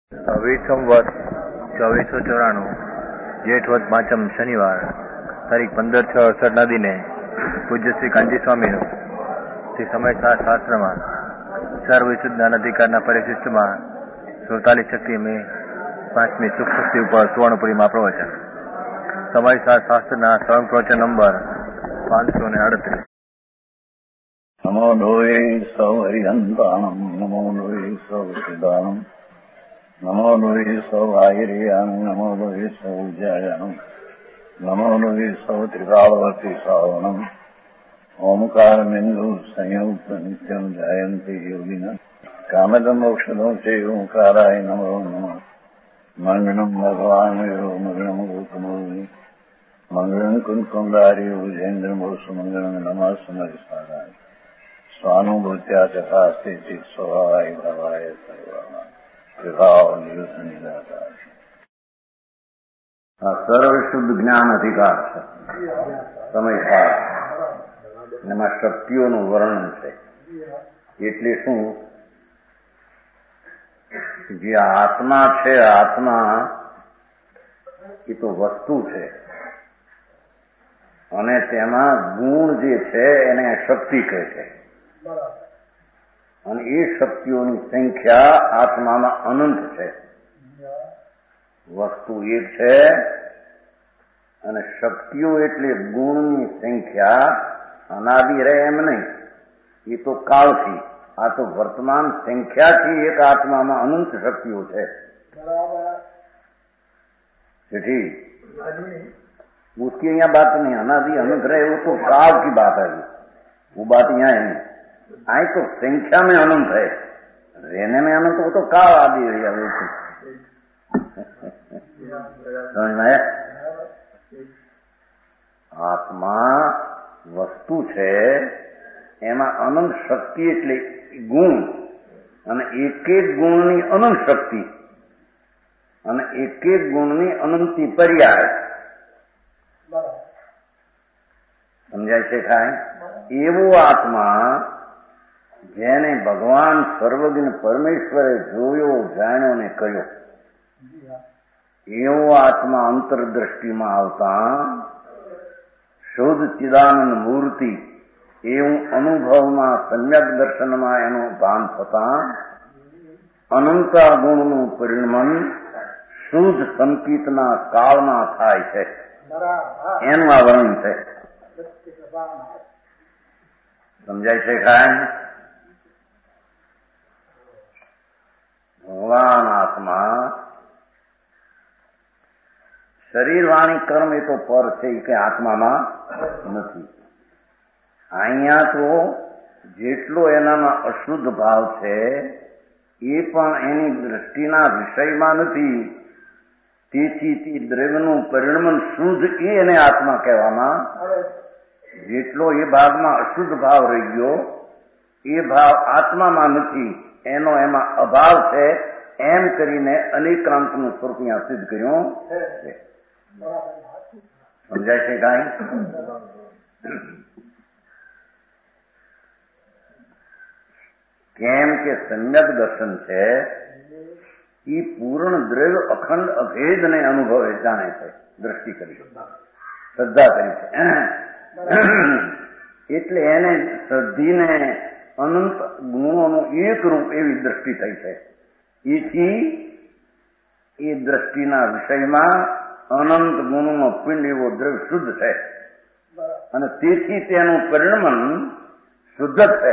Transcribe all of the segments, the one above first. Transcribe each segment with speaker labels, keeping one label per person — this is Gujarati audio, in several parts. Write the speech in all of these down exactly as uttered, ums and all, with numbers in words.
Speaker 1: વિક્રમ વત ચોવીસો ચોરાણું જેઠ વત પાંચમ શનિવાર તારીખ પંદર છ અડસઠના દિને પૂજ્ય શ્રી કાંજી સ્વામીનું શ્રી સમય શાસ્ત્રમાં સર્વવિશુદ્ધ જ્ઞાન અધિકારના પરિશિષ્ટમાં સુડતાલીસ શક્તિ મે પાંચમી સુખ શક્તિ ઉપર સુવર્ણપુરીમાં પ્રવચન. સમય શાસ્ત્રના સ્વયં પ્રવચન નંબર પાંચસો ને અડત્રીસ.
Speaker 2: નમો લોહે સૌ હરિહંતાણમ નમો લોહે સૌ સિદ્ધાણમ નમો લોહે સૌ આયર્યાન નમો લોહે સૌ જયાનમ નમો લોહે સૌ ત્રિકાળવતી શ્રાવણમ ઓમકાર બિંદુ સંયુક્ત નિત્યમ જયંતિ યોગિના કામદમ મોક્ષદો છે ઓંકારાય નમો નમઃ. મંગળમ ભગવાન મંગળમ ગૌતમોની મંગળમ કુંકુંડાર્યો જૈન્દ્રમોષ મંગળમ નમઃ સમયસારાય સ્વાનુભૂત્યા ચકાસ્તે સ્વભાવાય ભવાય સર્વમાં વિભાવ નિયુદ્ધ નિરાકાર. આ સર્વશુદ્ધ જ્ઞાન અધિકાર છે. સમયકાર એમાં શક્તિઓનું વર્ણન છે. એટલે શું, જે આત્મા છે, આત્મા એ તો વસ્તુ છે અને તેમાં ગુણ જે છે એને શક્તિ કહે છે. અને એ શક્તિઓની સંખ્યા આત્મામાં અનંત છે. વસ્તુ એક છે અને શક્તિઓ એટલે ગુણની સંખ્યા અનાદિ રહે એમ નહીં, એ તો કાળથી. આ તો વર્તમાન સંખ્યાથી એક આત્મામાં અનંત શક્તિઓ છે. उसकी यहाँ बात नहीं, अनादि अनंत रहे वो तो काल की बात है, वो बात यहाँ है नहीं. आई तो संख्या में अनंत है, रहने में अनंत वो तो काल आदि है. समझ में आया? આત્મા વસ્તુ છે, એમાં અનંત શક્તિ એટલે ગુણ, અને એક એક ગુણની અનંત શક્તિ અને એક એક ગુણની અનંતી પર્યાય. સમજાય છે કાંઈ? એવો આત્મા જેને ભગવાન સર્વજ્ઞ પરમેશ્વરે જોયો, જાણ્યો ને કહ્યો, એવો આત્મા અંતરદ્રષ્ટિમાં આવતા શુદ્ધ ચિદાનંદ મૂર્તિ એવું અનુભવમાં સમ્યક દર્શનમાં એનું ભાન થતા અનંતા ગુણનું પરિણમન શુદ્ધ સંકિતના કાળમાં થાય છે. એનું આ વર્ણન છે. સમજાય છે કાંઈ? ભગવાન આત્મા શરીર વાણી કર્મ એ તો પર છે, એ કઈ આત્મામાં નથી. અહીંયા તો જેટલો એનામાં અશુદ્ધ ભાવ છે એ પણ એની દ્રષ્ટિના વિષયમાં નથી. તેથી તે દ્રવ્યનું પરિણમન શુદ્ધ એ એને આત્મા કહેવામાં. જેટલો એ ભાગમાં અશુદ્ધ ભાવ રહી ગયો એ ભાવ આત્મામાં નથી, એનો એમાં અભાવ છે. એમ કરીને અનેકાંતનું સ્વરૂપ અહીંયા સિદ્ધ કર્યું છે. સમજાય છે કાંઈ? કેમ કે સમ્યક દર્શન છે એ પૂર્ણ દ્રવ્ય અખંડ અભેદને અનુભવે, જાણે છે. દ્રષ્ટિ કરી, શ્રદ્ધા કરી છે. એટલે એને શ્રદ્ધીને અનંત ગુણોનું એક રૂપ એવી દ્રષ્ટિ થઈ છે. એથી એ દ્રષ્ટિના વિષયમાં અનંત ગુણોનો પિંડ એવો દ્રવ્ય શુદ્ધ છે અને તેથી તેનું પરિણમન શુદ્ધ છે.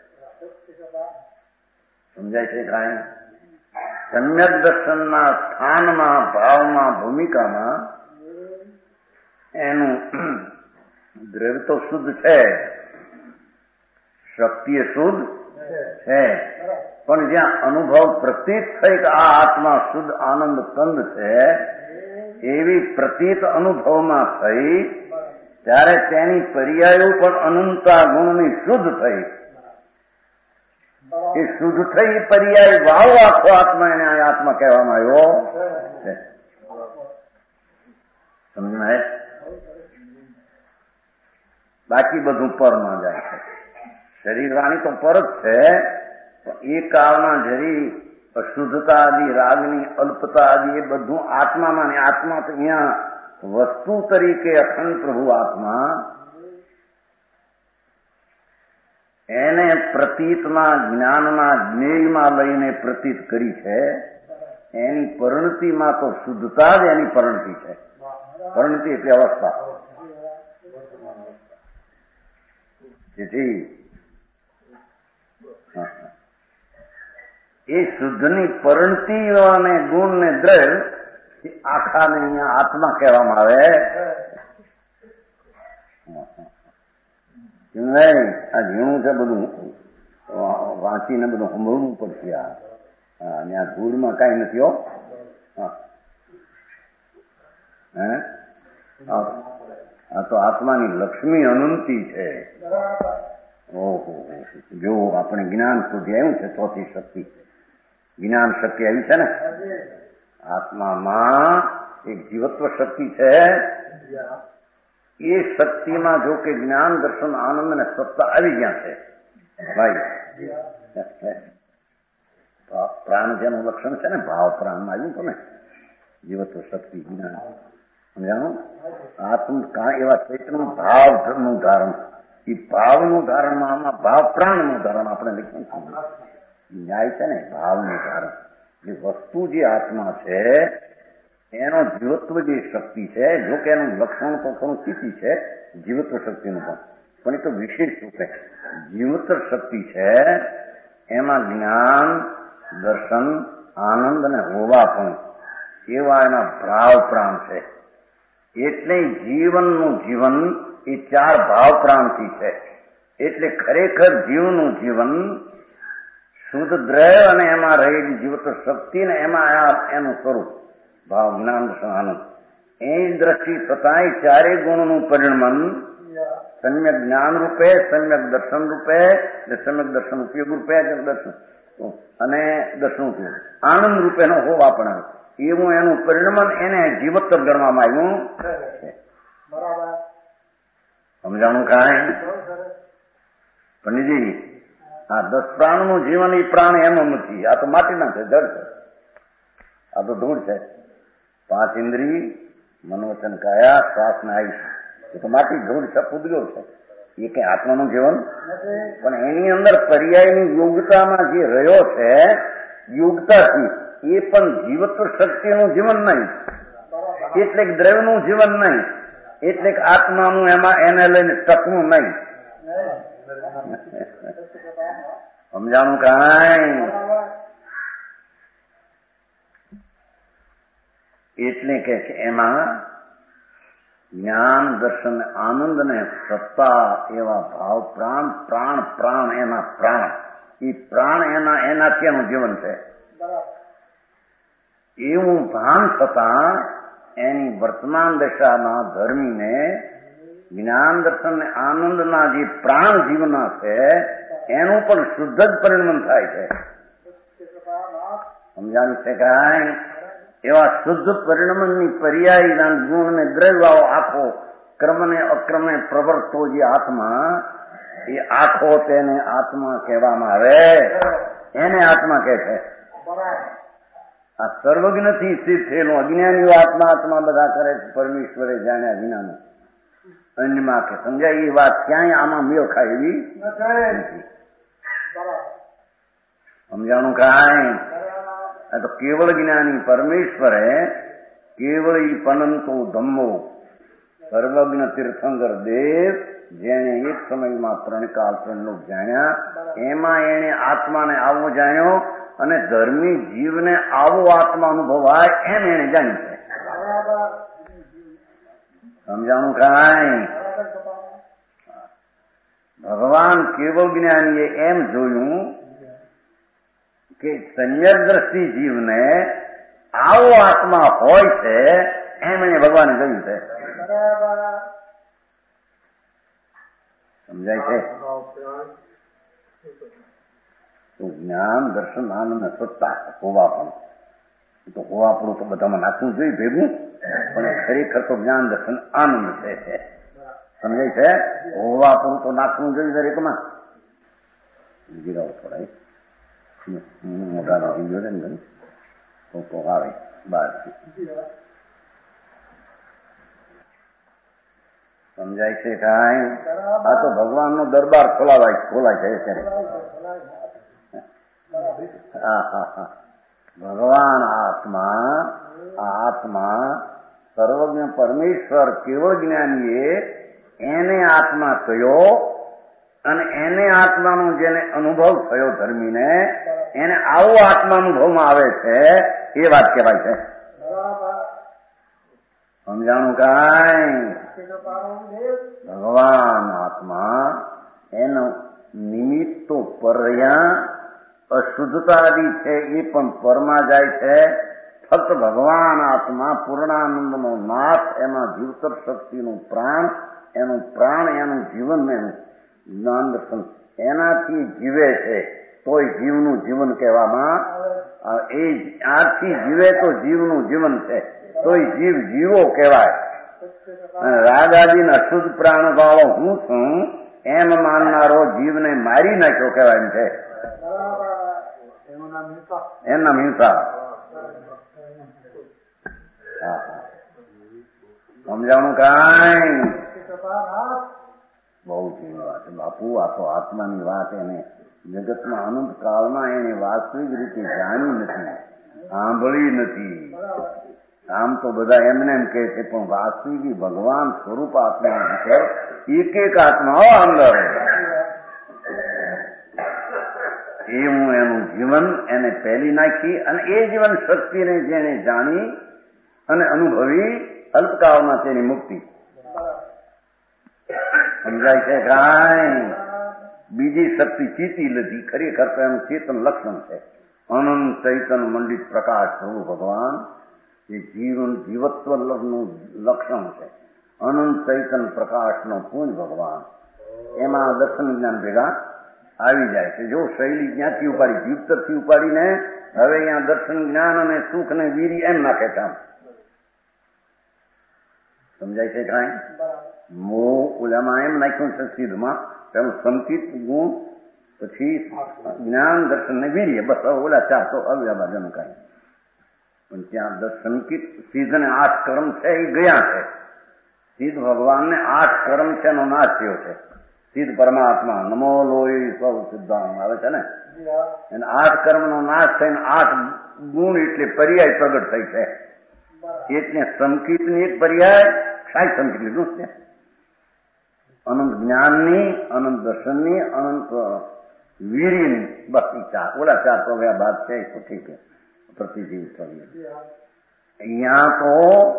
Speaker 2: સમજાય છે કાંઈ? સમ્યક દર્શનના સ્થાનમાં, ભાવમાં, ભૂમિકામાં એનું દ્રવ્ય તો શુદ્ધ છે, શક્તિ એ શુદ્ધ છે, પણ જ્યાં અનુભવ પ્રતીત થઈ કે આ આત્મા શુદ્ધ આનંદ કંદ છે, એવી પ્રતીત અનુભવમાં થઈ ત્યારે તેની પર્યાયો પણ અનંતા ગુણની શુદ્ધ થઈ. એ શુદ્ધ થઈ પર્યાય ભાવ આખો આત્મા, એને આત્મા કહેવામાં આવ્યો છે. સમજાય? બાકી બધું પરમાં જાય છે. શરીર વાણી તો પર જ છે, એ કાળમાં જરી અશુદ્ધતા આદિ, રાગની અલ્પતા આદિ એ બધું આત્મામાં, ને આત્મા તો અહીંયા વસ્તુ તરીકે અખંડ પ્રભુ આત્મા એને પ્રતીતના જ્ઞાનના જ્ઞેયમાં લઈને પ્રતીત કરી છે. એની પરિણતિમાં તો શુદ્ધતા જ એની પરિણતિ છે. પરિણતિ એટલે અવસ્થા. જેથી એ શુદ્ધની પરિણતિ અને ગુણ ને દ્રવ્ય આખાને અહીંયા આત્મા કહેવામાં આવે. નહીં, આ ઝીણું છે બધું વાંચીને બધું સંભળવું પડશે. આ અહીંયા ધૂળમાં કઈ નથી હો. હે આ તો આત્માની લક્ષ્મી અનંતી છે. ઓહો, જો આપણે જ્ઞાન સુધી આવ્યું છે, ચોથી શક્તિ જ્ઞાન શક્તિ આવી છે ને. આત્મામાં એક જીવત્વ શક્તિ છે. એ શક્તિમાં જો કે જ્ઞાન, દર્શન, આનંદ અને સત્તા આવી ગયા છે ભાઈ. પ્રાણ જેનું લક્ષણ છે ને, ભાવ પ્રાણમાં આવ્યું તો ને જીવત્વ શક્તિ જ્ઞાન સમજાણું. આત્મ એવા ચૈતન્ય ભાવનું ધારણ, એ ભાવનું ધારણમાં આમાં ભાવ પ્રાણનું ધારણ આપણે લખીએ ન્યાય છે ને. ભાવનું ધારણ એ વસ્તુ જે આત્મા છે એનો જીવત્વ જે શક્તિ છે, જો કે એનું લક્ષણ તો થોડું સ્થિતિ છે જીવત્વ શક્તિનું પણ, પણ એ તો વિશેષ રૂપે જીવત્વ શક્તિ છે. એમાં જ્ઞાન, દર્શન, આનંદ અને હોવા પણ એવા એના ભાવ પ્રાણ છે. એટલે જીવનનું જીવન એ ચાર ભાવ પ્રાણથી છે. એટલે ખરેખર જીવનું જીવન શુદ્ધ દ્રવ્ય અને એમાં રહેલી જીવત્વ શક્તિ ને એમાં એનું સ્વરૂપ ભાવ, જ્ઞાન, દર્શન, આનંદ એ દ્રષ્ટિ થતાં ચારે ગુણનું પરિણમન સમ્યક જ્ઞાન રૂપે, સમ્યક દર્શન રૂપે, સમ્યક દર્શન ઉપયોગ રૂપે દર્શન અને દર્શન ઉપયોગ આનંદ રૂપેનો હોવા પણ એવું એનું પરિણમન એને જીવત્વ ગણવામાં આવ્યું છે. સમજાણું કાંઈ પંડિતજી? આ દસ પ્રાણનું જીવન એ પ્રાણ એનું નથી. આ તો માટીના છે, જળ છે, આ તો ધૂળ છે. પાંચ ઇન્દ્રિય, મનોવચન, કાયા, શ્વાસ ને આયુષ એ તો માટી, ધૂળ છે, પૂદગો છે. એ કઈ આત્માનું જીવન પણ એની અંદર પર્યાયની યોગતામાં જે રહ્યો છે, યોગતાથી એ પણ જીવત્વ શક્તિનું જીવન નહીં, એટલે દ્રવ્યનું જીવન નહીં, એટલે આત્માનું એમાં એને લઈને ટકવું નહીં. સમજાણું કાંઈ? એટલે કે છે એમાં જ્ઞાન, દર્શન, આનંદ ને સત્તા એવા ભાવ પ્રાણ, પ્રાણ પ્રાણ એના પ્રાણ, એ પ્રાણ એના એનાથી એનું જીવન છે. એવું ભાન થતાં એની વર્તમાન દશાના ધર્મીને જ્ઞાન, દર્શન ને આનંદના જે પ્રાણ જીવના છે એનું પણ શુદ્ધ જ પરિણમન થાય છે. સમજાણું છે કાંઈ? એવા શુદ્ધ પરિણમનની પર્યાયના ગુણ ને દ્રવ્યાઓ આખો ક્રમને અક્રમે પ્રવર્તો જે આત્મા, એ આખો તેને આત્મા કહેવામાં આવે. એને આત્મા કહે છે. આ સર્વજ્ઞથી સિદ્ધ થયેલું અજ્ઞાનીઓ આત્મા આત્મા બધા કરે છે, પરમેશ્વરે જાણ્યા વિનાનું અન્યમાં કે સમજાય એ વાત ક્યાંય આમાં મેળ ખાય એવી નથી. સમજાણું કાંઈ? આ તો કેવળ જ્ઞાની પરમેશ્વરે કેવળ ઈ પનંતો ધમ્મો સર્વજ્ઞ તીર્થંકર દેવ જેને એક સમયમાં ત્રણ કાળ ત્રણ લોક જાણ્યા, એમાં એને આત્માને આવો જાણ્યો અને ધર્મી જીવને આવો આત્મા અનુભવાય એમ એને જાણ્યું છે. સમજાણું કાંઈ? ભગવાન કેવળ જ્ઞાનીએ એમ જોયું કે સમ્યક દ્રષ્ટિ જીવને આવો આત્મા હોય છે એમ એને ભગવાને જોયું છે. સમજાય છે? તો જ્ઞાન, દર્શન, આનંદ, સત્તા હોવા પણ તો હોવા પડું તો બધામાં નાખવું જોઈએ ભેગું, પણ ખરેખર તો જ્ઞાન, દર્શન, આનંદ છે. સમજાય છે? હોવા પડું તો નાખવું જોઈએ દરેકમાં. જીરાવો થોડા મોટા નથી ગયો ને તો આવે બહારથી સમજાય છે કાંઈ? આ તો ભગવાનનો દરબાર ખોલાવાય ખોલાય છે ત્યારે. હા હા હા ભગવાન આત્મા આ આત્મા સર્વજ્ઞ પરમેશ્વર કેવળ જ્ઞાનીએ એને આત્મા કયો અને એને આત્માનો જેને અનુભવ થયો ધર્મીને એને આવો આત્મા અનુભવમાં આવે છે એ વાત કહેવાય છે. સમજાણું કાંઈ? ભગવાન આત્મા એનો નિમિત્ત તો પર્યા અશુદ્ધતાદિ છે એ પણ પરમાં જાય છે. ફક્ત ભગવાન આત્મા પૂર્ણાનંદનો નાથ એમાં જીવતર શક્તિનું પ્રાણ એનું પ્રાણ એનું જીવન એનું જ્ઞાન દર્શન એનાથી જીવે છે તોય જીવનું જીવન કહેવામાં એ આથી જીવે તો જીવનું જીવન છે તોય જીવ જીવો કહેવાય. રાગાદીન અશુદ્ધ પ્રાણ વાળો હું છું એમ માનનારો જીવને મારી નાખ્યો કહેવાય એમ છે. એમના હિંસા સમજાણું કાંઈ? બહુ જીવી વાત બાપુ. આ તો આત્માની વાત એને જગતમાં અનંત કાળમાં એને વાસ્તવિક રીતે જાણી નથી, સાંભળી નથી. આમ તો બધા એમને એમ કહે છે પણ વાસ્તવિક ભગવાન સ્વરૂપ આત્મા છે. એક એક આત્માઓ અંદર એવું એનું જીવન એને પહેલી નાખી અને એ જીવન શક્તિને જેને જાણી અને અનુભવી અલ્પકાળમાં તેની મુક્તિ. સમજાય છે કાંઈ? બીજી શક્તિ ચીતી લીધી ખરેખર તો એનું ચેતન લક્ષણ છે. અનંત ચૈતન મંડિત પ્રકાશ સ્વરૂપ ભગવાન એ જીવન જીવત્વનું લક્ષણ છે. અનંત ચૈતન પ્રકાશનો પૂંજ ભગવાન એમાં દર્શન જ્ઞાન ભેગા આવી જાય છે. જો શૈલી ક્યાંથી ઉપાડી જીવતરથી ઉપાડીને હવે અહીંયા દર્શન જ્ઞાન અને સુખ ને વીરી એમ નાખે કામ. સમજાય છે કાંઈ? મો ઓલામાં એમ નાખ્યું છે સિદ્ધમાં પેલું સંકિત ગુણ પછી જ્ઞાન દર્શન ને વીર્ય બસ ઓલા ચાર તો આવ્યા બાજુનું કાંઈ પણ ત્યાં સંકિત સિદ્ધ ને આઠ કર્મ છે એ ગયા છે. સિદ્ધ ભગવાનને આઠ કર્મ છે એનો નાશ થયો છે. સિદ્ધ પરમાત્મા નમો લોહી સૌ સિદ્ધાંત આવે છે ને એને આઠ કર્મ નો નાશ થઈને આઠ ગુણ એટલે પર્યાય પ્રગટ થઈ છે. એટલે સંકિત ની એક પર્યાય સાઈ સંકિત લીધું છે. અનંત જ્ઞાનની અનંત દર્શનની અનંત વીરીની બસ ચાર ઓલા ચાર તો ગયા બાદ છે તો ઠીક છે પ્રતિજીવ કરીએ. અહીંયા તો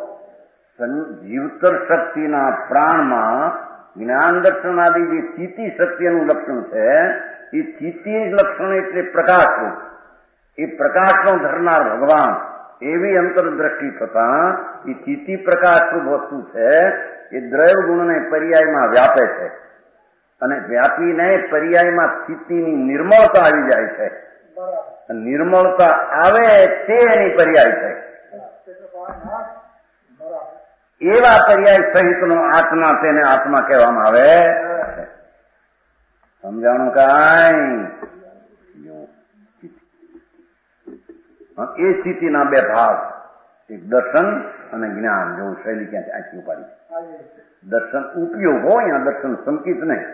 Speaker 2: જીવતર શક્તિના પ્રાણમાં જ્ઞાન દર્શન આદિ જે ચિત્તી શક્તિનું લક્ષણ છે એ ચિત્તી લક્ષણ એટલે પ્રકાશરૂપ. એ પ્રકાશનો ધરનાર ભગવાન એવી અંતરદ્રષ્ટિ થતા એ ચિત્તી પ્રકાશરૂપ વસ્તુ છે એ દ્રવ્ય ગુણને પર્યાયમાં વ્યાપે છે અને વ્યાપીને પર્યાયમાં ચિત્તીની નિર્મળતા આવી જાય છે. નિર્મળતા આવે તે એની પર્યાય છે. એવા પર્યાય સહિતનો આત્મા તેને આત્મા કહેવામાં આવે. સમજાણું કાંઈ? એ સ્થિતિના બે ભાગ એક દર્શન અને જ્ઞાન. જેવું શૈલી ક્યાંથી આખી ઉપાડી. દર્શન ઉપયોગ હોય અહીંયા દર્શન સંકિત નહીં.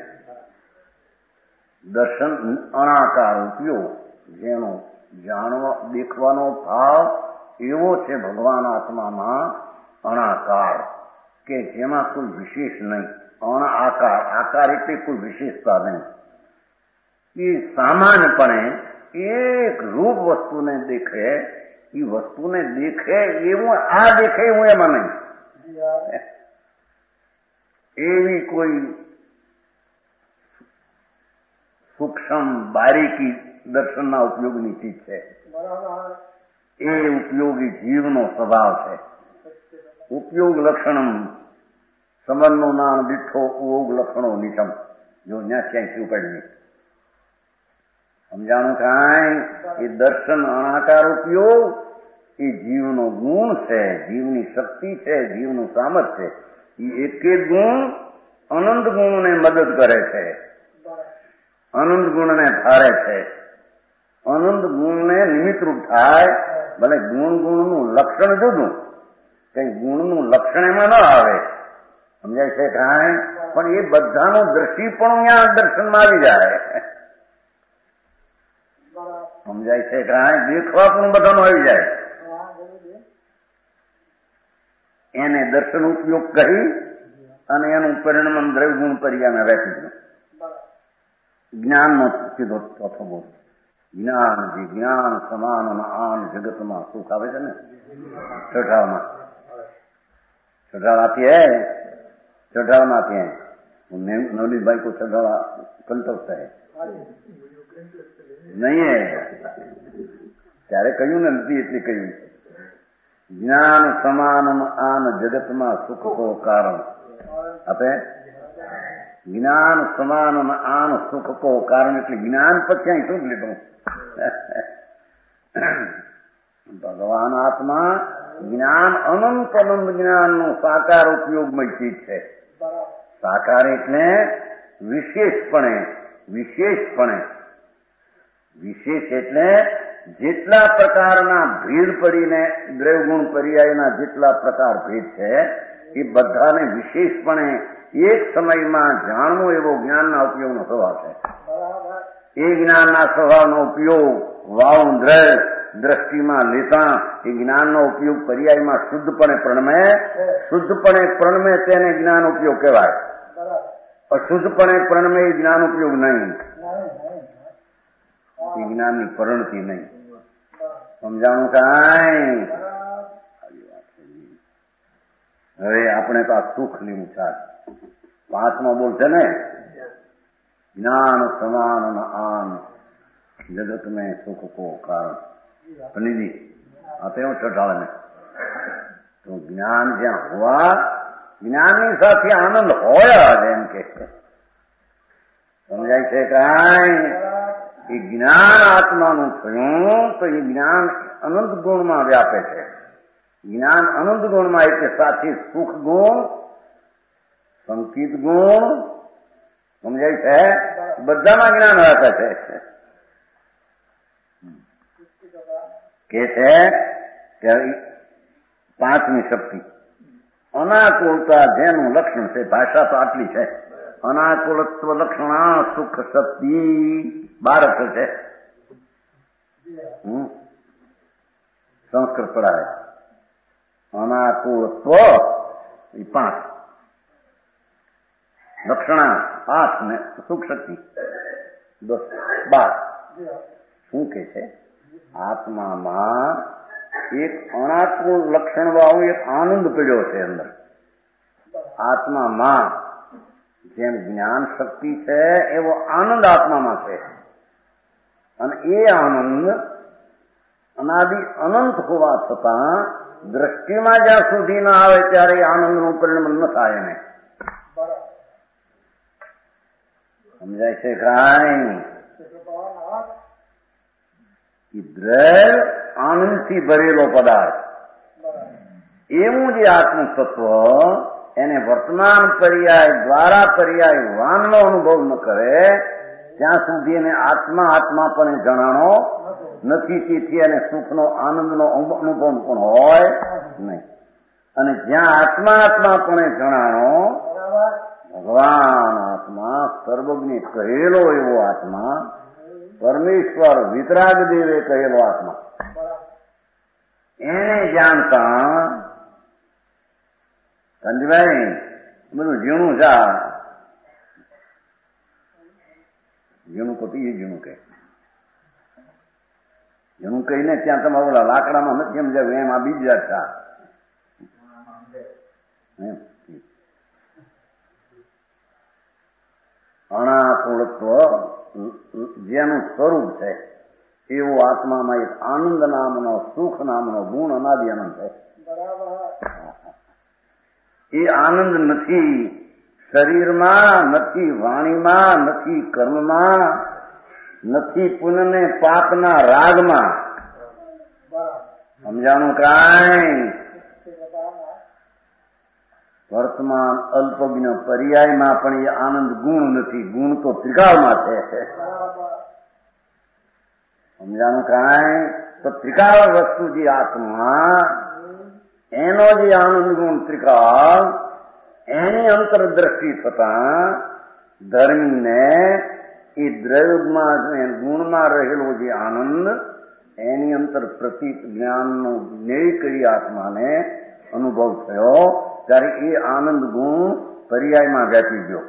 Speaker 2: દર્શન અણાકાર ઉપયોગ જેનો જાણવા દેખવાનો ભાવ એવો છે ભગવાન આત્મામાં અણાકાર કે જેમાં કોઈ વિશેષ નહીં. અણ આકાર આકાર એટલે કોઈ વિશેષતા નહીં. એ સામાન્યપણે એક રૂપ વસ્તુને દેખે એ વસ્તુને દેખે એવું આ દેખે એવું એમાં નહીં. એવી કોઈ સૂક્ષ્મ બારીકી દર્શનના ઉપયોગની ચીજ છે. એ ઉપયોગી જીવનો સ્વભાવ છે. ઉપયોગ લક્ષણમ સંબંધનું નામ દીઠો ઉપયોગ લક્ષણો નિચમ. જો ત્યાં ક્યાંય ઉપાડી સમજાણું કાંઈ? એ દર્શન અણાકાર ઉપયોગ એ જીવનો ગુણ છે, જીવની શક્તિ છે, જીવનું સામર્થ્ય છે. એ એક એક ગુણ અનંત ગુણને મદદ કરે છે, અનંત ગુણને ધારે છે. આનંદ ગુણને નિમિત્તરૂપ થાય. ભલે ગુણ ગુણનું લક્ષણ જુદું, કઈ ગુણનું લક્ષણ એમાં ન આવે, સમજાય છે કાંઈ? પણ એ બધાનું દ્રષ્ટિ પણ અહીંયા દર્શનમાં આવી જાય, સમજાય છે કાંઈ? દેખવા પણ બધાનું આવી જાય. એને દર્શન ઉપયોગ કરી અને એનું પરિણામ દ્રવ્ય ગુણ પર્યાને રાખી દીધું. જ્ઞાનનો સીધો ચોથો બોલ. જ્ઞાન જે જ્ઞાન સમાન આન જગતમાં સુખ આવે છે ને, ચઢાવમાં चढ़ावा आती है, चढ़ावा में आती है, नवनीत भाई को चढ़ावा कंटक है नहीं है, ત્યારે કહ્યું ને નથી એટલે કહ્યું. જ્ઞાન સમાન આન જગતમાં સુખ કો કારણ આપે. જ્ઞાન સમાન આન સુખ કો કારણ એટલે જ્ઞાન પછી અહીં શું લીધું? ભગવાન આત્મા જ્ઞાન અનંત અનંત જ્ઞાન નું સાકાર ઉપયોગમય ચીજ છે. સાકાર એટલે વિશેષપણે, વિશેષપણે વિશેષ એટલે જેટલા પ્રકારના ભેદ પડીને દ્રવ્યગુણ પર્યાયના જેટલા પ્રકાર ભેદ છે એ બધાને વિશેષપણે એક સમયમાં જાણવો એવો જ્ઞાનના ઉપયોગનો સ્વભાવ છે. એ જ્ઞાનના સ્વભાવનો ઉપયોગ વાવ દ્રવ્ય દ્રષ્ટિમાં લેતા એ જ્ઞાનનો ઉપયોગ પર્યાયમાં શુદ્ધપણે પ્રણમે, શુદ્ધપણે પ્રણમે તેને જ્ઞાન ઉપયોગ કહેવાય. અશુદ્ધપણે પ્રણમે એ જ્ઞાન ઉપયોગ નહીં, એ જ્ઞાનની પરિણતિ નહીં. સમજાણું કાંઈ? હવે આપણે તો આ સુખ લીધું છે. પાંચમો બોલ છે ને, જ્ઞાન સમાન આન જગત में सुख को कारण निधि आते हो चढ़ावे में. तो ज्ञान જ્યાં હોવા જ્ઞાનની સાથે આનંદ હોય જ એમ કે સમજાય છે કાંઈ? એ જ્ઞાન આત્માનું થયું તો એ જ્ઞાન અનંત ગુણમાં વ્યાપે છે. જ્ઞાન અનંત ગુણમાં એટલે સાથે સુખ ગુણ, સંકિત ગુણ, સમજાય છે, બધામાં જ્ઞાન વ્યાપે છે. કે છે કે પાંચમી શક્તિ અનાકુળતા જેનું લક્ષણ છે, ભાષા તો આટલી છે, અનાકુળત્વ લક્ષણા સુખ શક્તિ બાર અક્ષર છે. સંસ્કૃત પડાવે. અનાકુળત્વ એ પાંચ, લક્ષણા આઠ ને સુખ શક્તિ દસ બાર. શું કે છે? આત્મામાં એક અનાકુળ લક્ષણ વાળો એક આનંદ પડ્યો છે અંદર. આત્મામાં જેમ જ્ઞાન શક્તિ છે એવો આનંદ આત્મામાં છે. અને એ આનંદ અનાદિ અનંત હોવા છતાં દ્રષ્ટિમાં જ્યાં સુધી ના આવે ત્યારે એ આનંદનું પરિણામ ન થાય એને. સમજાય છે કાંઈ? દ્રવ્ય આનંદથી ભરેલો પદાર્થ એવું જે આત્મ તત્વ એને વર્તમાન પર્યાય દ્વારા પર્યાય વાનનો અનુભવ ન કરે ત્યાં સુધી એને આત્મા આત્મા પણ જણાનો નથી. તેથી એને સુખનો આનંદનો અનુભવ પણ હોય નહીં. અને જ્યાં આત્મા આત્મા પણ જણાનો ભગવાન આત્મા સર્વજ્ઞ કહેલો એવો આત્મા, પરમેશ્વર વિતરાગ દેવે કહેલો આત્મા, એને જાણતા સંજયભાઈ બધું ઝીણું છે. ઝીણું કોટી એ ઝીણું કહે, ઝીણું કહીને ત્યાં તમે ઓલા લાકડામાં નથી સમજાવ્યું એમ આ બીજા છે. અનાકુળત્વ જેનું સ્વરૂપ છે એવું આત્મામાં એક આનંદ નામનો, સુખ નામનો ગુણ અનાદિ આનંદ છે. એ આનંદ નથી શરીરમાં, નથી વાણીમાં, નથી કર્મમાં, નથી પુણ્ય ને પાપના રાગમાં. સમજાણું કાંઈ? વર્તમાન અલ્પજ્ઞ પર્યાયમાં પણ એ આનંદ ગુણ નથી. ગુણ તો ત્રિકાળમાં છે. સમજાણું કાંઈ? તો ત્રિકાળ વસ્તુ જે આત્મા એનો જે આનંદ ગુણ ત્રિકાળ એની અંતરદ્રષ્ટિ થતા ધર્મીને એ દ્રવ્યમાં ગુણમાં રહેલો જે આનંદ એની અંતર પ્રતીત જ્ઞાનનો જ્ઞેય કરી આત્માને અનુભવ થયો ત્યારે એ આનંદ ગુણ પર્યાયમાં વ્યાપી ગયો.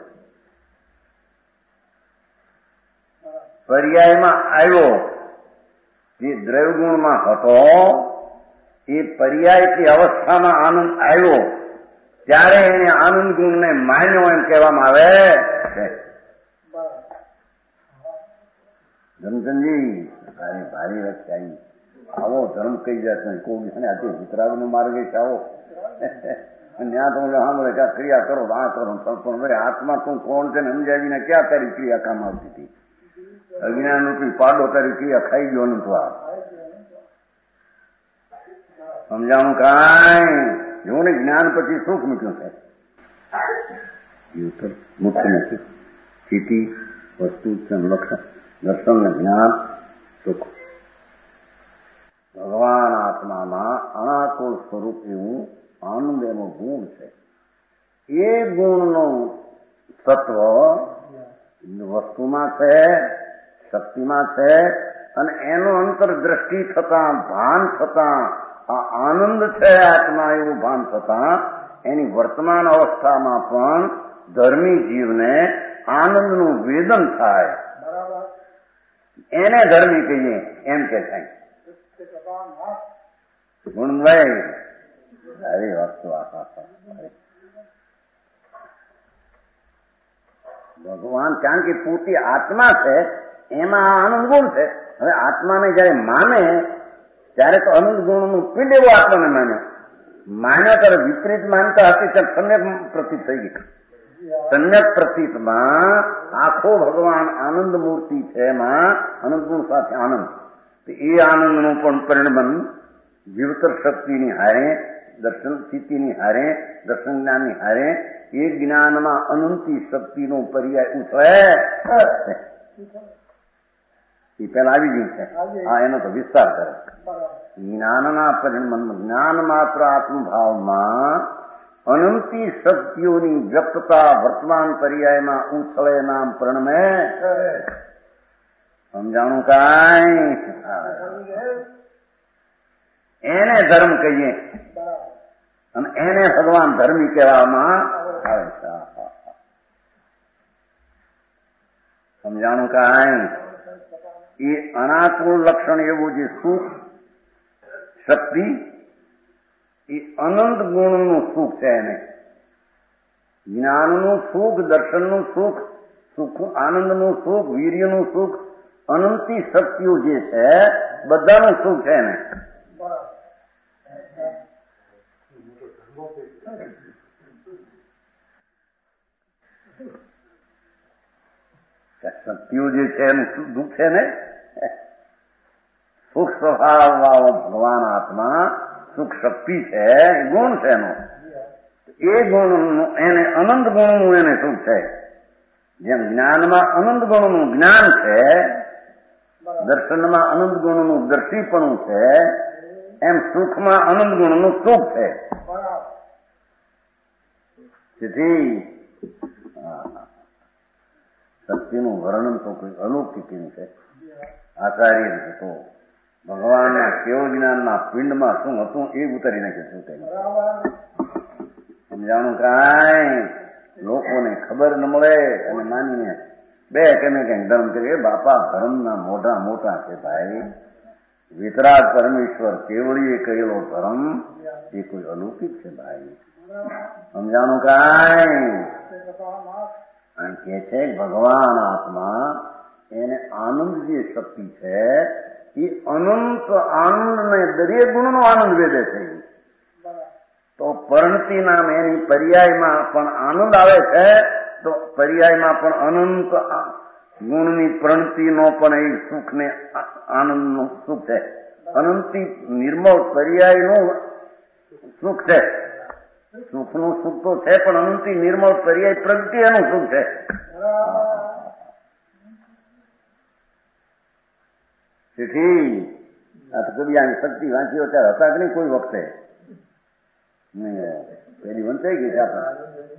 Speaker 2: પર્યાયમાં આવ્યો. જે દ્રવ્યગુણમાં હતો એ પર્યાયથી અવસ્થામાં આનંદ આવ્યો ત્યારે એને આનંદ ગુણને માન્યો એમ કહેવામાં આવે છે. ધર્મચંદજી ભારી ભારી વચ્ચે આવી આવો ધર્મ કઈ જાત કોઈ આજે વિતરાગનો માર્ગ છે આવો ત્યાં તો સાંભળે કે ક્રિયા કરો આ કરો પણ આત્મા તું કોણ છે ને સમજાવીને ક્યાં તારી ક્રિયા કામ આવતી હતી? અજ્ઞાન રૂપી પાડો તારી ક્રિયા ખાઈ ગયો ને તો આ સમજાણું કાંઈ? જો ને જ્ઞાન પછી સુખ મૂક્યું છે મુખ્ય નથી. સ્થિતિ વસ્તુ લક્ષણ દર્શન ને જ્ઞાન સુખ. ભગવાન આત્મામાં અનાકુળ સ્વરૂપ એવું આનંદ એનો ગુણ છે. એ ગુણનું તત્વ વસ્તુમાં છે, શક્તિમાં છે અને એનું અંતરદ્રષ્ટિ થતા ભાન થતા આ આનંદ છે આત્મા એવું ભાન થતા એની વર્તમાન અવસ્થામાં પણ ધર્મી જીવને આનંદનું વેદન થાય એને ધર્મી કહીએ એમ કે થાય. ગુણભાઈ સારી વસ્તુ ભગવાન કારણ કે પૂરતી આત્મા છે એમાં આનંદ ગુણ છે. હવે આત્માને જયારે માને ત્યારે તો આનંદ ગુણનું પિંડ એવો આત્માને માન્યો માન્યો ત્યારે વિપરીત માનતા હતી ત્યારે સમ્યક પ્રતીત થઈ ગઈ. સમ્યક પ્રતીતમાં આખો ભગવાન આનંદ મૂર્તિ છે એમાં આનંદ ગુણ સાથે આનંદ. એ આનંદનું પણ પરિણમન જીવતર શક્તિની હારે દર્શન સ્થિતિની હારે દર્શન જ્ઞાનની હારે એ જ્ઞાનમાં અનંતી શક્તિનો પર્યાય ઉછળે એ પેલા આવી ગયું છે. હા એનો તો વિસ્તાર કરે. જ્ઞાનના પરિણમન જ્ઞાન માત્ર આત્મભાવમાં અનંતી શક્તિઓની વ્યક્તતા વર્તમાન પર્યાયમાં ઉછળે નામ પ્રણમે. સમજાણું કાંઈ? એને ધર્મ કહીએ અને એને ભગવાન ધર્મી કહેવામાં આવે છે. સમજાણું કાંઈ? એ અનાકુળ લક્ષણ એવું જે સુખ શક્તિ એ અનંત ગુણનું સુખ છે. એને જ્ઞાનનું સુખ, દર્શનનું સુખ, સુખ આનંદનું સુખ, વીર્યનું સુખ, અનંતી શક્તિઓ જે છે બધાનું સુખ છે એને. શક્તિઓ જે છે એનું દુઃખ છે ને. સુખ સ્વભાવ વાળો ભગવાન આત્મા સુખ શક્તિ છે ગુણ છે એનો. એ ગુણનું એને અનંત ગુણનું એને સુખ છે. જેમ જ્ઞાનમાં અનંત ગુણનું જ્ઞાન છે, દર્શનમાં અનંત ગુણનું દર્શીપણું છે, એમ સુખમાં અનંત ગુણનું સુખ છે. તેથી શક્તિનું વર્ણન તો કોઈ અલૌકિક છે. આચાર્ય હતો ભગવાનના કેવ જ્ઞાનના પિંડમાં શું હતું એ ઉતારી નાખ્યું શું. સમજાણું કાંઈ? લોકોને ખબર ન મળે અને માનીને બે કેને કઈ ધર્મ કરીએ. બાપા ધર્મના મોઢા મોટા છે ભાઈ. વિતરાગ પરમેશ્વર કેવળીએ કહેલો ધર્મ એ કોઈ અલૌકિક છે ભાઈ. સમજાણું કાંઈ? કે છે ભગવાન આત્મા એને આનંદ જે શક્તિ છે એ અનંત આનંદને દરેક ગુણનો આનંદ વેદે છે. તો પરણતી નામ એની પર્યાયમાં પણ આનંદ આવે છે. તો પર્યાયમાં પણ અનંત ગુણની પ્રણતિનો પણ એ સુખને આનંદનું સુખ છે. અનંતી નિર્મળ પર્યાયનું સુખ છે. સુખનું સુખ તો છે પણ અનંતી નિર્મળ પર્યાય પ્રગતિ એનું સુખ છે. ચીઠી આ તો કદી આની શક્તિ વાંચી અત્યારે હતા કે નહીં કોઈ વખતે પેલી વંચાઈ ગઈ છે આપણે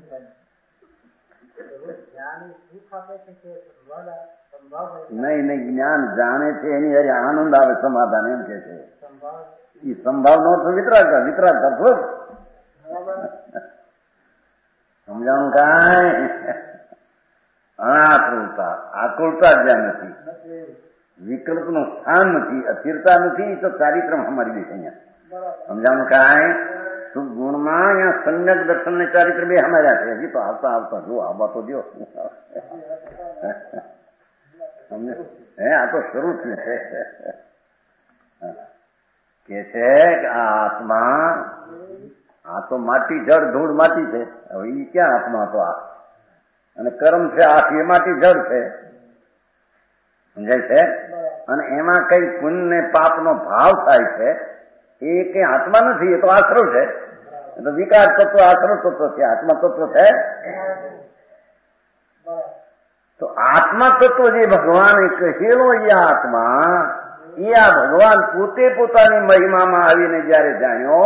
Speaker 2: નહીં નહીં જ્ઞાન જાણે છે એની હારે આનંદ આવે સમાધાન એમ કે છે એ સંભાવનો અર્થ વિતરાગ વિતરાગ કરશો સમજાણું કાંઈ અનાકૃતા આકુલતા જ્યાં નથી વિકલ્પ નું સ્થાન નથી અસ્થિરતા નથી તો ચારિત્ર અમારી દેશ અહીંયા સમજાણું કાંઈ સુખ ગુણમાં અહીંયા સમ્યક દર્શન ને ચારિત્ર બે અમાર્યા છે હજી તો આવતા આવતા જો આવા તો દો સમજે હે આ તો શરૂ થયું છે કે છે કે આ આત્મા આ તો માટી જળ ધૂળ માટી છે હવે એ ક્યાં આત્મા તો આ અને કર્મ છે આ એ માટી જળ છે સમજાય છે અને એમાં કઈ પુણ્ય ને પાપ નો ભાવ થાય છે એ કઈ આત્મા નથી એ તો આશ્રવ છે એ તો વિકાર તત્વ આશ્રવ તત્વ છે આત્મા તત્વ છે તો આત્મા તત્વ જે ભગવાને કહેલો એ આત્મા એ આ ભગવાન પોતે પોતાની મહિમામાં આવીને જયારે જાણ્યો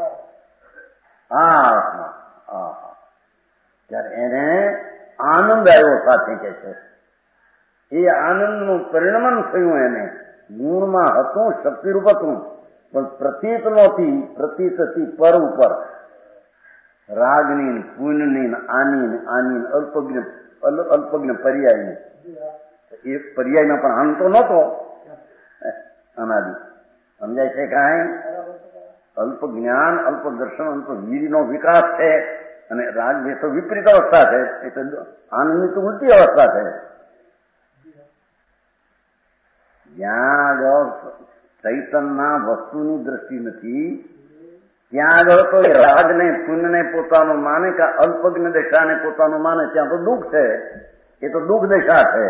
Speaker 2: આ આત્મા ત્યારે એને આનંદ આવ્યો સાથે કે છે એ આનંદનું પરિણમન થયું એને ગુણમાં હતું શક્તિરૂપ હતું પણ પ્રતીત નહોતી પ્રતીતથી પર ઉપર રાગની પુણ્યની આની આની અલ્પજ્ઞ અલ્પજ્ઞ પર્યાયની એ પર્યાયમાં પણ આનંદ તો નહોતો અનાદિ સમજાય છે કાંઈ અલ્પ જ્ઞાન અલ્પ દર્શન અલ્પ વીરનો વિકાસ છે અને રાગ એ તો વિપરીત અવસ્થા છે એ તો આનંદની તો ઉલટી અવસ્થા છે જ્યાં આગળ ચૈતનના વસ્તુની દ્રષ્ટિ નથી ત્યાં આગળ તો રાગને પુણ્યને પોતાનું માને કે અલ્પજ્ઞ દશાને પોતાનું માને ત્યાં તો દુઃખ છે એ તો દુઃખ દશા છે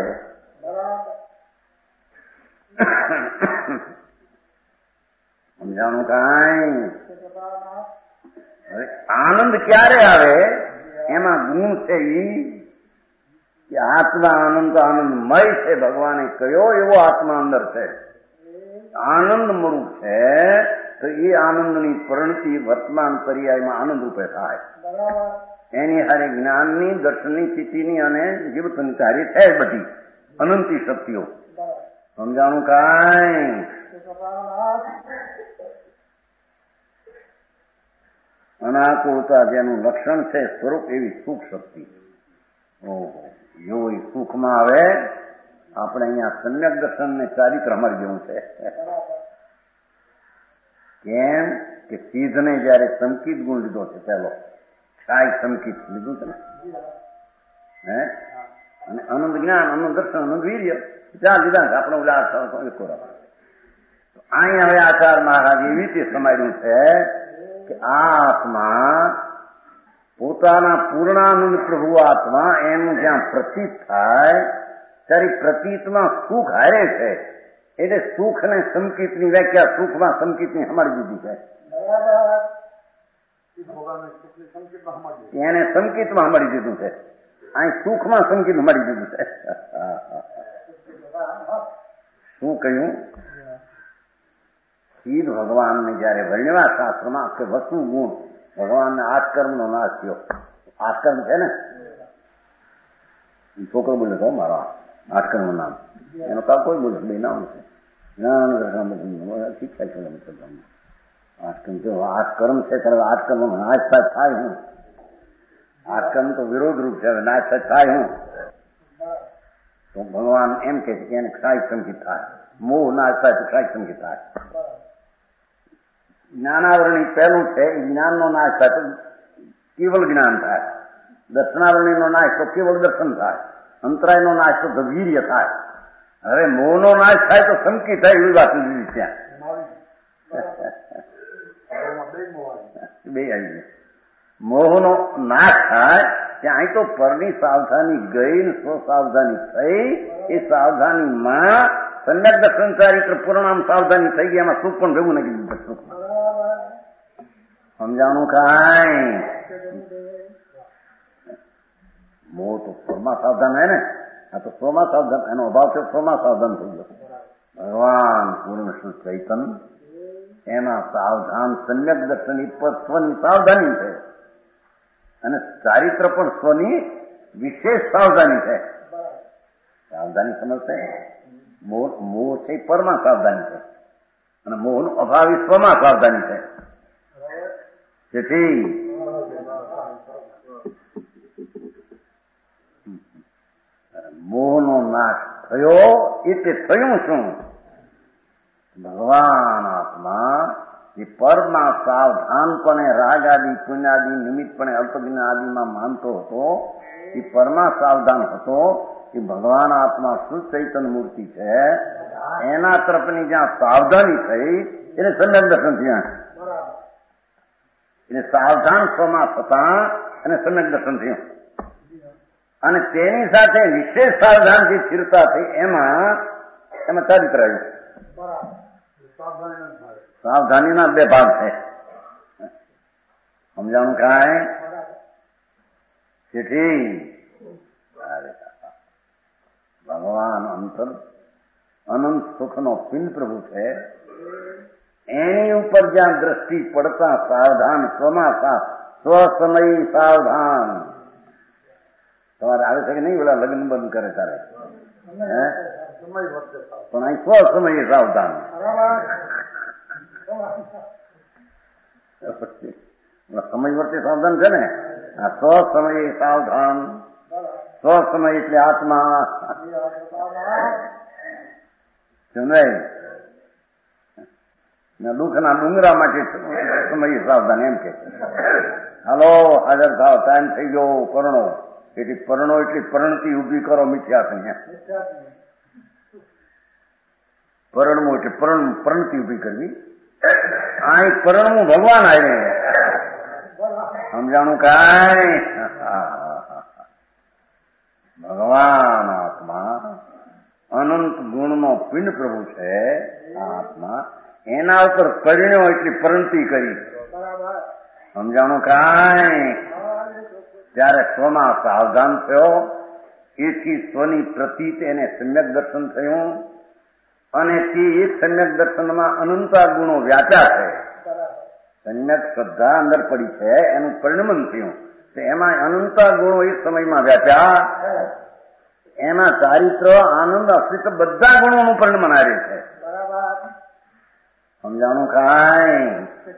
Speaker 2: સમજાણું કાંઈ હવે આનંદ ક્યારે આવે એમાં ગુણ છે ઈ કે આત્મા આનંદ તો આનંદમય છે ભગવાને કયો એવો આત્મા અંદર છે આનંદ મૂળું છે તો એ આનંદની પરિણતિ વર્તમાન પર્યાયમાં આનંદ રૂપે થાય એની હારે જ્ઞાનની દર્શનની સ્થિતિની અને જીવતની કાર્ય છે બધી અનંતી શક્તિઓ સમજાણું કાંઈ અનાકુળતા જેનું લક્ષણ છે સ્વરૂપ એવી સુખ શક્તિ ઓહો જો એ સુખમાં આવે આપણે અહીંયા સમ્યક દર્શન ને ચારિત્ર અમારી જેવું છે કેમ કે સિદ્ધને જયારે સંકિત ગુણ લીધો છે પેલો ક્ષાય સંકિત લીધું છે ને હે અને આનંદ જ્ઞાન આનંદ દર્શન આનંદ વીર્ય ચાર લીધા છે આપણે ઉલ્લાસ એક અહીંયા હવે આચાર મહારાજ એવી રીતે સમાયેલું છે કે આ આત્મા પોતાના પૂર્ણાનંદ પ્રભુ આત્મા એનું જ્યાં પ્રતીત થાય ત્યારે પ્રતીતમાં સુખ હારે છે એટલે સુખ અને સંકિતની વ્યાખ્યા સુખમાં સંકિતની અમારી દીધી છે એને સંકિતમાં અમારી દીધું છે અહીં સુખમાં સંકિત અમારી દીધું છે શું કહ્યું સિદ્ધ ભગવાનને જયારે વર્ણ્યા શાસ્ત્રમાં કે વસ્તુ ગુણ ભગવાનને આઠકર્મનો નાશ થયો આઠકર્મ છે ને છોકરો બોલે તો મારો આઠકર્મ નામ એનો કા કોઈ બોલે બે નામ છે જ્ઞાન શીખ્યા છે આઠકર્મ જો આઠકર્મ છે ત્યારે આઠકર્મ નાશ થાય હું આઠકર્મ તો વિરોધ રૂપ છે નાશ થાય હું તો ભગવાન એમ કે છે કે એને ક્ષાય સંકિત થાય મોહ નાશ થાય તો ક્ષાય સંકિત થાય જ્ઞાનાવરણી પહેલું છે એ જ્ઞાનનો નાશ થાય તો કેવલ જ્ઞાન થાય દર્શનાવરણીનો નાશ તો કેવલ દર્શન થાય અંતરાયનો નાશ તો વીર્ય થાય હવે મોહનો નાશ થાય તો સંકિત થાય એવી વાત લીધી ત્યાં બે આવી મોહનો નાશ થાય ત્યાં અહીં તો પરની સાવધાની ગઈ સ્વ સાવધાની થઈ એ સાવધાનીમાં સમ્યક દર્શન ચારિત્ર પૂર્ણામ સાવધાની થઈ ગઈ એમાં સુખ પણ ભેગું નાખી દીધું સુખ સમજાણું કાંઈ મોહ તો સ્વમાં સાવધાન હે ને આ તો સ્વમાં સાવધાન એનો અભાવ છે સ્વમાં સાવધાન થઈ ગયો ભગવાન પૂર્ણ શુદ્ધ ચૈતન એમાં સાવધાન સમ્યક દર્શન પર સ્વની સાવધાની છે અને ચારિત્ર પણ સ્વની વિશેષ સાવધાની છે. સાવધાની સમજશે મોહ મોહ છે પરમાં સાવધાની છે અને મોહનો અભાવ સ્વમાં સાવધાની છે. તેથી મોહનો નાશ થયો એટલે થયું શું? ભગવાન આત્મા એ પરમાં સાવધાનપણે રાગ આદિ પુણ્યાદિ નિમિત્તપણે અલ્પજ્ઞાન આદિમાં માનતો હતો. એ પરમાં સાવધાન હતો. એ ભગવાન આત્મા શુદ્ધ ચૈતન્ય મૂર્તિ છે. એના તરફની જ્યાં સાવધાની થઈ એને સમ્યક દર્શન થયા. એટલે સાવધાન સ્વમાં થતા અને સમ્યક દર્શન થયું અને તેની સાથે વિશેષ સાવધાનથી સ્થિરતા થઈ એમાં એમાં ચારિત્ર આવ્યું. સાવધાનીના બે ભાગ છે. સમજાણું કાંઈ? તેથી ભગવાન અંતર અનંત સુખનો પિંડ પ્રભુ છે. એની ઉપર જ્યાં દ્રષ્ટિ પડતા સાવધાન સ્વમાં સ્વસમયી સાવધાન. તમારે આવે છે કે નહીં? પેલા લગ્ન બંધ કરે તારે પણ અહીં સ્વસમયે સાવધાન. સમય વર્તે સાવધાન છે ને. આ સ્વસમયે સાવધાન. સ્વસમય એટલે આત્મા સમજાય. દુઃખના ડુંગરા માટે સમય સાવધાન એમ કે હાલો હાજર થાવ ટાઈમ થઈ ગયો પરણો. એટલે પરણો એટલે પરણતી ઉભી કરો મિથ્યા સંજ્ઞા. પરણવું એટલે પરણ પરણતી ઉભી કરવી. આ પરણવું ભગવાન આવે. સમજાણું કાંઈ? ભગવાન આત્મા અનંત ગુણનો પિંડ પ્રભુ છે. આત્મા એના ઉપર પરિણ્યો એટલે પરણતી કરી. સમજાણું કાંઈ? ત્યારે સ્વમાં સાવધાન થયો. એથી સ્વની પ્રતીત એને સમ્યક દર્શન થયું અને તે એક સમ્યક દર્શનમાં અનંતા ગુણો વ્યાપ્યા છે. સમ્યક શ્રદ્ધા અંદર પડી છે એનું પરિણમન થયું. એમાં અનંતા ગુણો એક સમયમાં વ્યાપ્યા. એમાં ચારિત્ર આનંદ અસ્તિત્વ બધા ગુણોનું પરિણમન આવે છે. સમજાણું કાંઈ?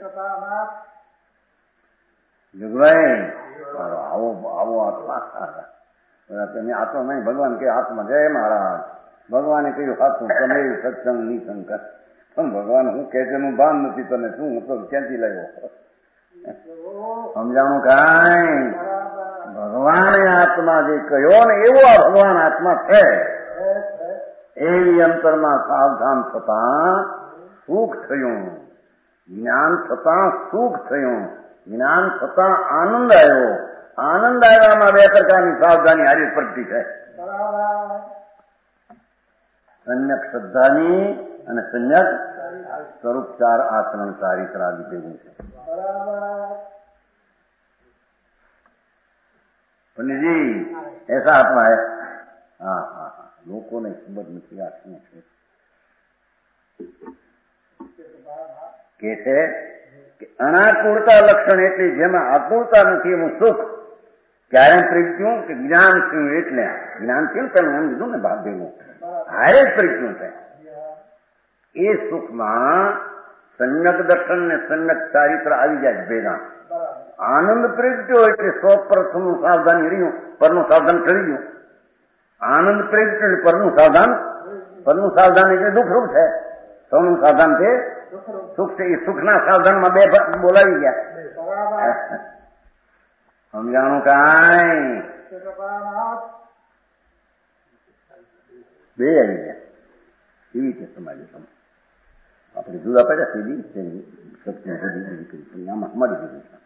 Speaker 2: જુગભાઈ આવો આવો આત્મા તમે આત્મા નહીં. ભગવાન કે આત્મા જય મહારાજ. ભગવાને કહ્યું સાચું તમે સત્સંગ નિશંકર. પણ ભગવાન હું કે છે એનું ભાન નથી તને. શું હું તો ક્યાંથી લાવ્યો? સમજાણું કાંઈ? ભગવાને આત્મા જે કહ્યો ને એવો આ ભગવાન આત્મા છે. એવી અંતરમાં સાવધાન થતા સુખ થયું. જ્ઞાન થતા સુખ થયું. જ્ઞાન થતા આનંદ આવ્યો. આનંદ આવ્યામાં બે પ્રકારની સાવધાની હારી પડતી છે. સમ્યક શ્રદ્ધાની અને સમ્યક સ્વરૂપ ચાર આચરણ ચારિત્ર આદિ ભેગું છે. पंडित जी ऐसा आत्मा है. हाँ हाँ हाँ लोगों ने खबर નથી આ શું છે કે છે કે અનાકુળતા લક્ષણ એટલે જેમાં આકુળતા નથી એનું સુખ ક્યારે પ્રજ્ઞું કે જ્ઞાન થયું. એટલે જ્ઞાન થયું તમે એમ કીધું ને ભાગ ભેગું હારે જ પ્રજ્ઞું છે. એ સુખમાં સમ્યક દર્શન ને સમ્યક ચારિત્ર આવી જાય ભેગા. આનંદ પ્રગટ્યો એટલે સો પ્રથમનું સાવધાન રહ્યું. પરનું સાવધાન કરી ગયું. આનંદ પ્રગટ્યો એટલે પરનું સાવધાન. પરનું સાવધાન એટલે દુઃખરૂપ છે. સૌનું સાવધાન છે સુખ છે. એ સુખના સાવધાનમાં બે બોલાવી ગયા. સમજાણું કાંઈ? બે આવી ગયા. એવી રીતે સમાજ આપણે જુદા પડ્યા સીધી શક્તિ બધી આમાં મળી દીધું છે.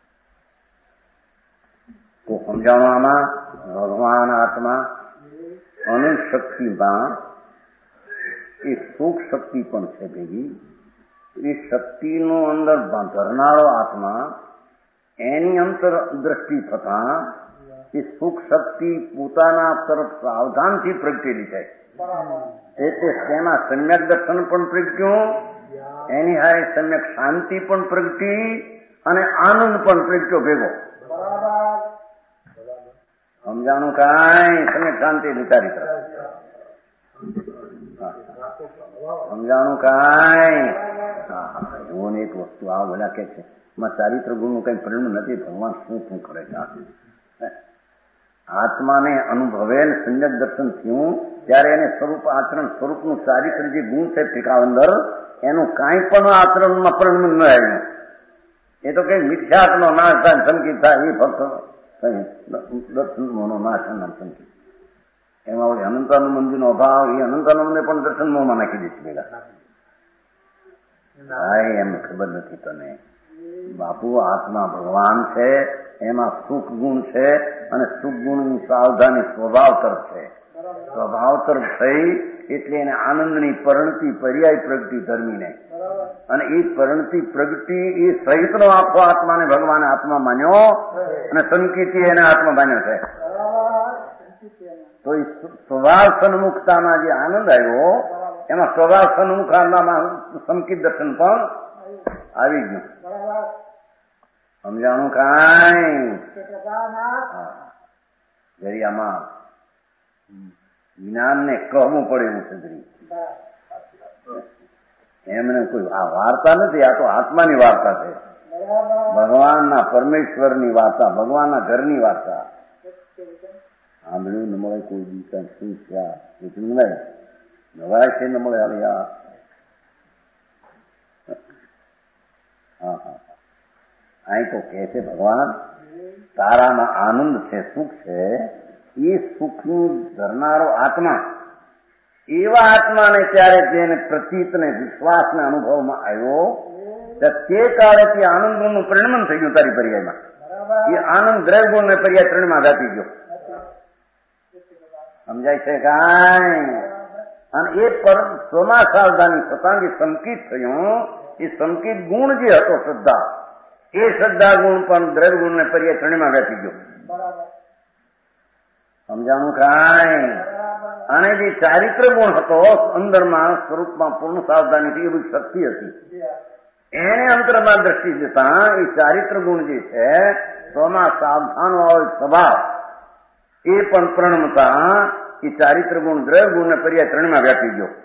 Speaker 2: તો સમજાણું આમાં ભગવાન આત્મા અને શક્તિમાં એ સુખ શક્તિ પણ છે ભેગી. એ શક્તિનો અંદર ધરનારો આત્મા એની અંતર દ્રષ્ટિ થતા એ સુખ શક્તિ પોતાના તરફ સાવધાનથી પ્રગટેલી છે. એટલે તેમાં સમ્યક દર્શન પણ પ્રગટ્યું, એની હારે સમ્યક શાંતિ પણ પ્રગટી અને આનંદ પણ પ્રગટ્યો ભેગો. સમજાણું કાંઈ? સમ્યક શાંતિ વિચારી સમજાણું કાંઈ? હા હા જુઓ ને એક વસ્તુ આ બધા કે છે એમાં ચારિત્ર ગુણનું કઈ પરિણામ નથી. ભગવાન શું શું કરે છે? આત્માને અનુભવે ને સમ્યક દર્શન થયું ત્યારે એને સ્વરૂપ આચરણ સ્વરૂપનું ચારિત્ર જે ગુણ છે ટીકાવંદર એનું કાંઈ પણ આચરણમાં પરિણામ ન આવ્યું. એ તો કઈ મિથ્યાત્મનો નાશ થાય સંકિત થાય એ ફક્ત દર્શનનો નાશ સંકિત. એમાં ઓલી અનંતાનંદ મંદિરનો અભાવ એ અનંતાનંદને પણ દર્શન મોમાં નાખી દે છે ભેગા. ભાઈ એમ ખબર નથી તને. બાપુ આત્મા ભગવાન છે, એમાં સુખ ગુણ છે અને સુખ ગુણની સાવધાની સ્વભાવ તરફ છે. સ્વભાવ તરફ થઈ એટલે એને આનંદની પરિણતિ પર્યાય પ્રગતિ ધર્મીને, અને એ પરિણતિ પ્રગતિ એ સહિતનો આખો આત્માને ભગવાને આત્મા માન્યો અને સંકિતિ એને આત્મા માન્યો છે. તો એ સ્વભાવ સન્મુખતામાં જે આનંદ આવ્યો એમાં સ્વભાવ સન્મુખામાં સંકિત દર્શન પણ આવી ગયું. સમજાણું કાંઈ? દરિયામાં જ્ઞાનને કહવું પડે એવું છે. એમને કોઈ આ વાર્તા નથી, આ તો આત્માની વાર્તા છે. ભગવાનના પરમેશ્વરની વાર્તા, ભગવાનના ઘરની વાર્તા. સાંભળ્યું ન મળે કોઈ દિવસ શું થયા નવાય નવાય છે ન મળે. હવે આ હા હા અહીં તો કે છે ભગવાન તારામાં આનંદ છે, સુખ છે. એ સુખનું ધરનારો આત્મા એવા આત્માને ત્યારે જેને પ્રતીતને વિશ્વાસને અનુભવમાં આવ્યો તે કાળે તે આનંદ ગુણનું પરિણમન થઈ ગયું તારી પર્યાયમાં. એ આનંદ દ્રવ્ય ગુણ ને પર્યાય ત્રણમાં વ્યાપી ગયો. સમજાય છે કાંઈ? અને એ પર સ્વમાં સાવધાની થતા જે સંકિત થયું એ સંકિત ગુણ જે હતો શ્રદ્ધા, એ શ્રદ્ધા ગુણ પણ દ્રવ્ય ગુણ ને પર્યાય ત્રણમાં વ્યાપી ગયો. સમજાણું કાંઈ? અને જે ચારિત્ર ગુણ હતો અંદરમાં સ્વરૂપમાં પૂર્ણ સાવધાની એ બધી શક્તિ હતી, એને અંતરમાં દ્રષ્ટિ દેતા એ ચારિત્ર ગુણ જે છે સ્વમાં સાવધાન હોય સ્વભાવ એ પણ પ્રણમતા એ ચારિત્ર ગુણ દ્રવ્ય ગુણ ને પર્યાય ત્રણમાં વ્યાપી ગયો.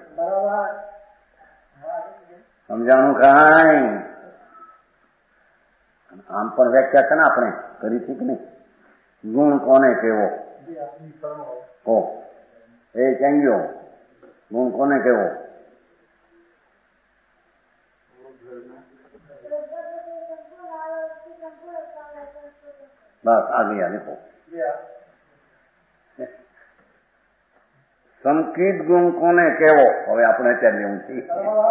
Speaker 2: સમજાણું કાંઈ? આમ પણ વ્યાખ્યા છે ને આપણે કરી છે કે નહીં? ગુણ કોને કેવો? ઓ એ ક્યાં ગયો? ગુણ કોને કેવો? બસ આ ગયા દેખો. સંકિત ગુણ કોને કેવો? હવે આપણે અત્યારે લેવું છે.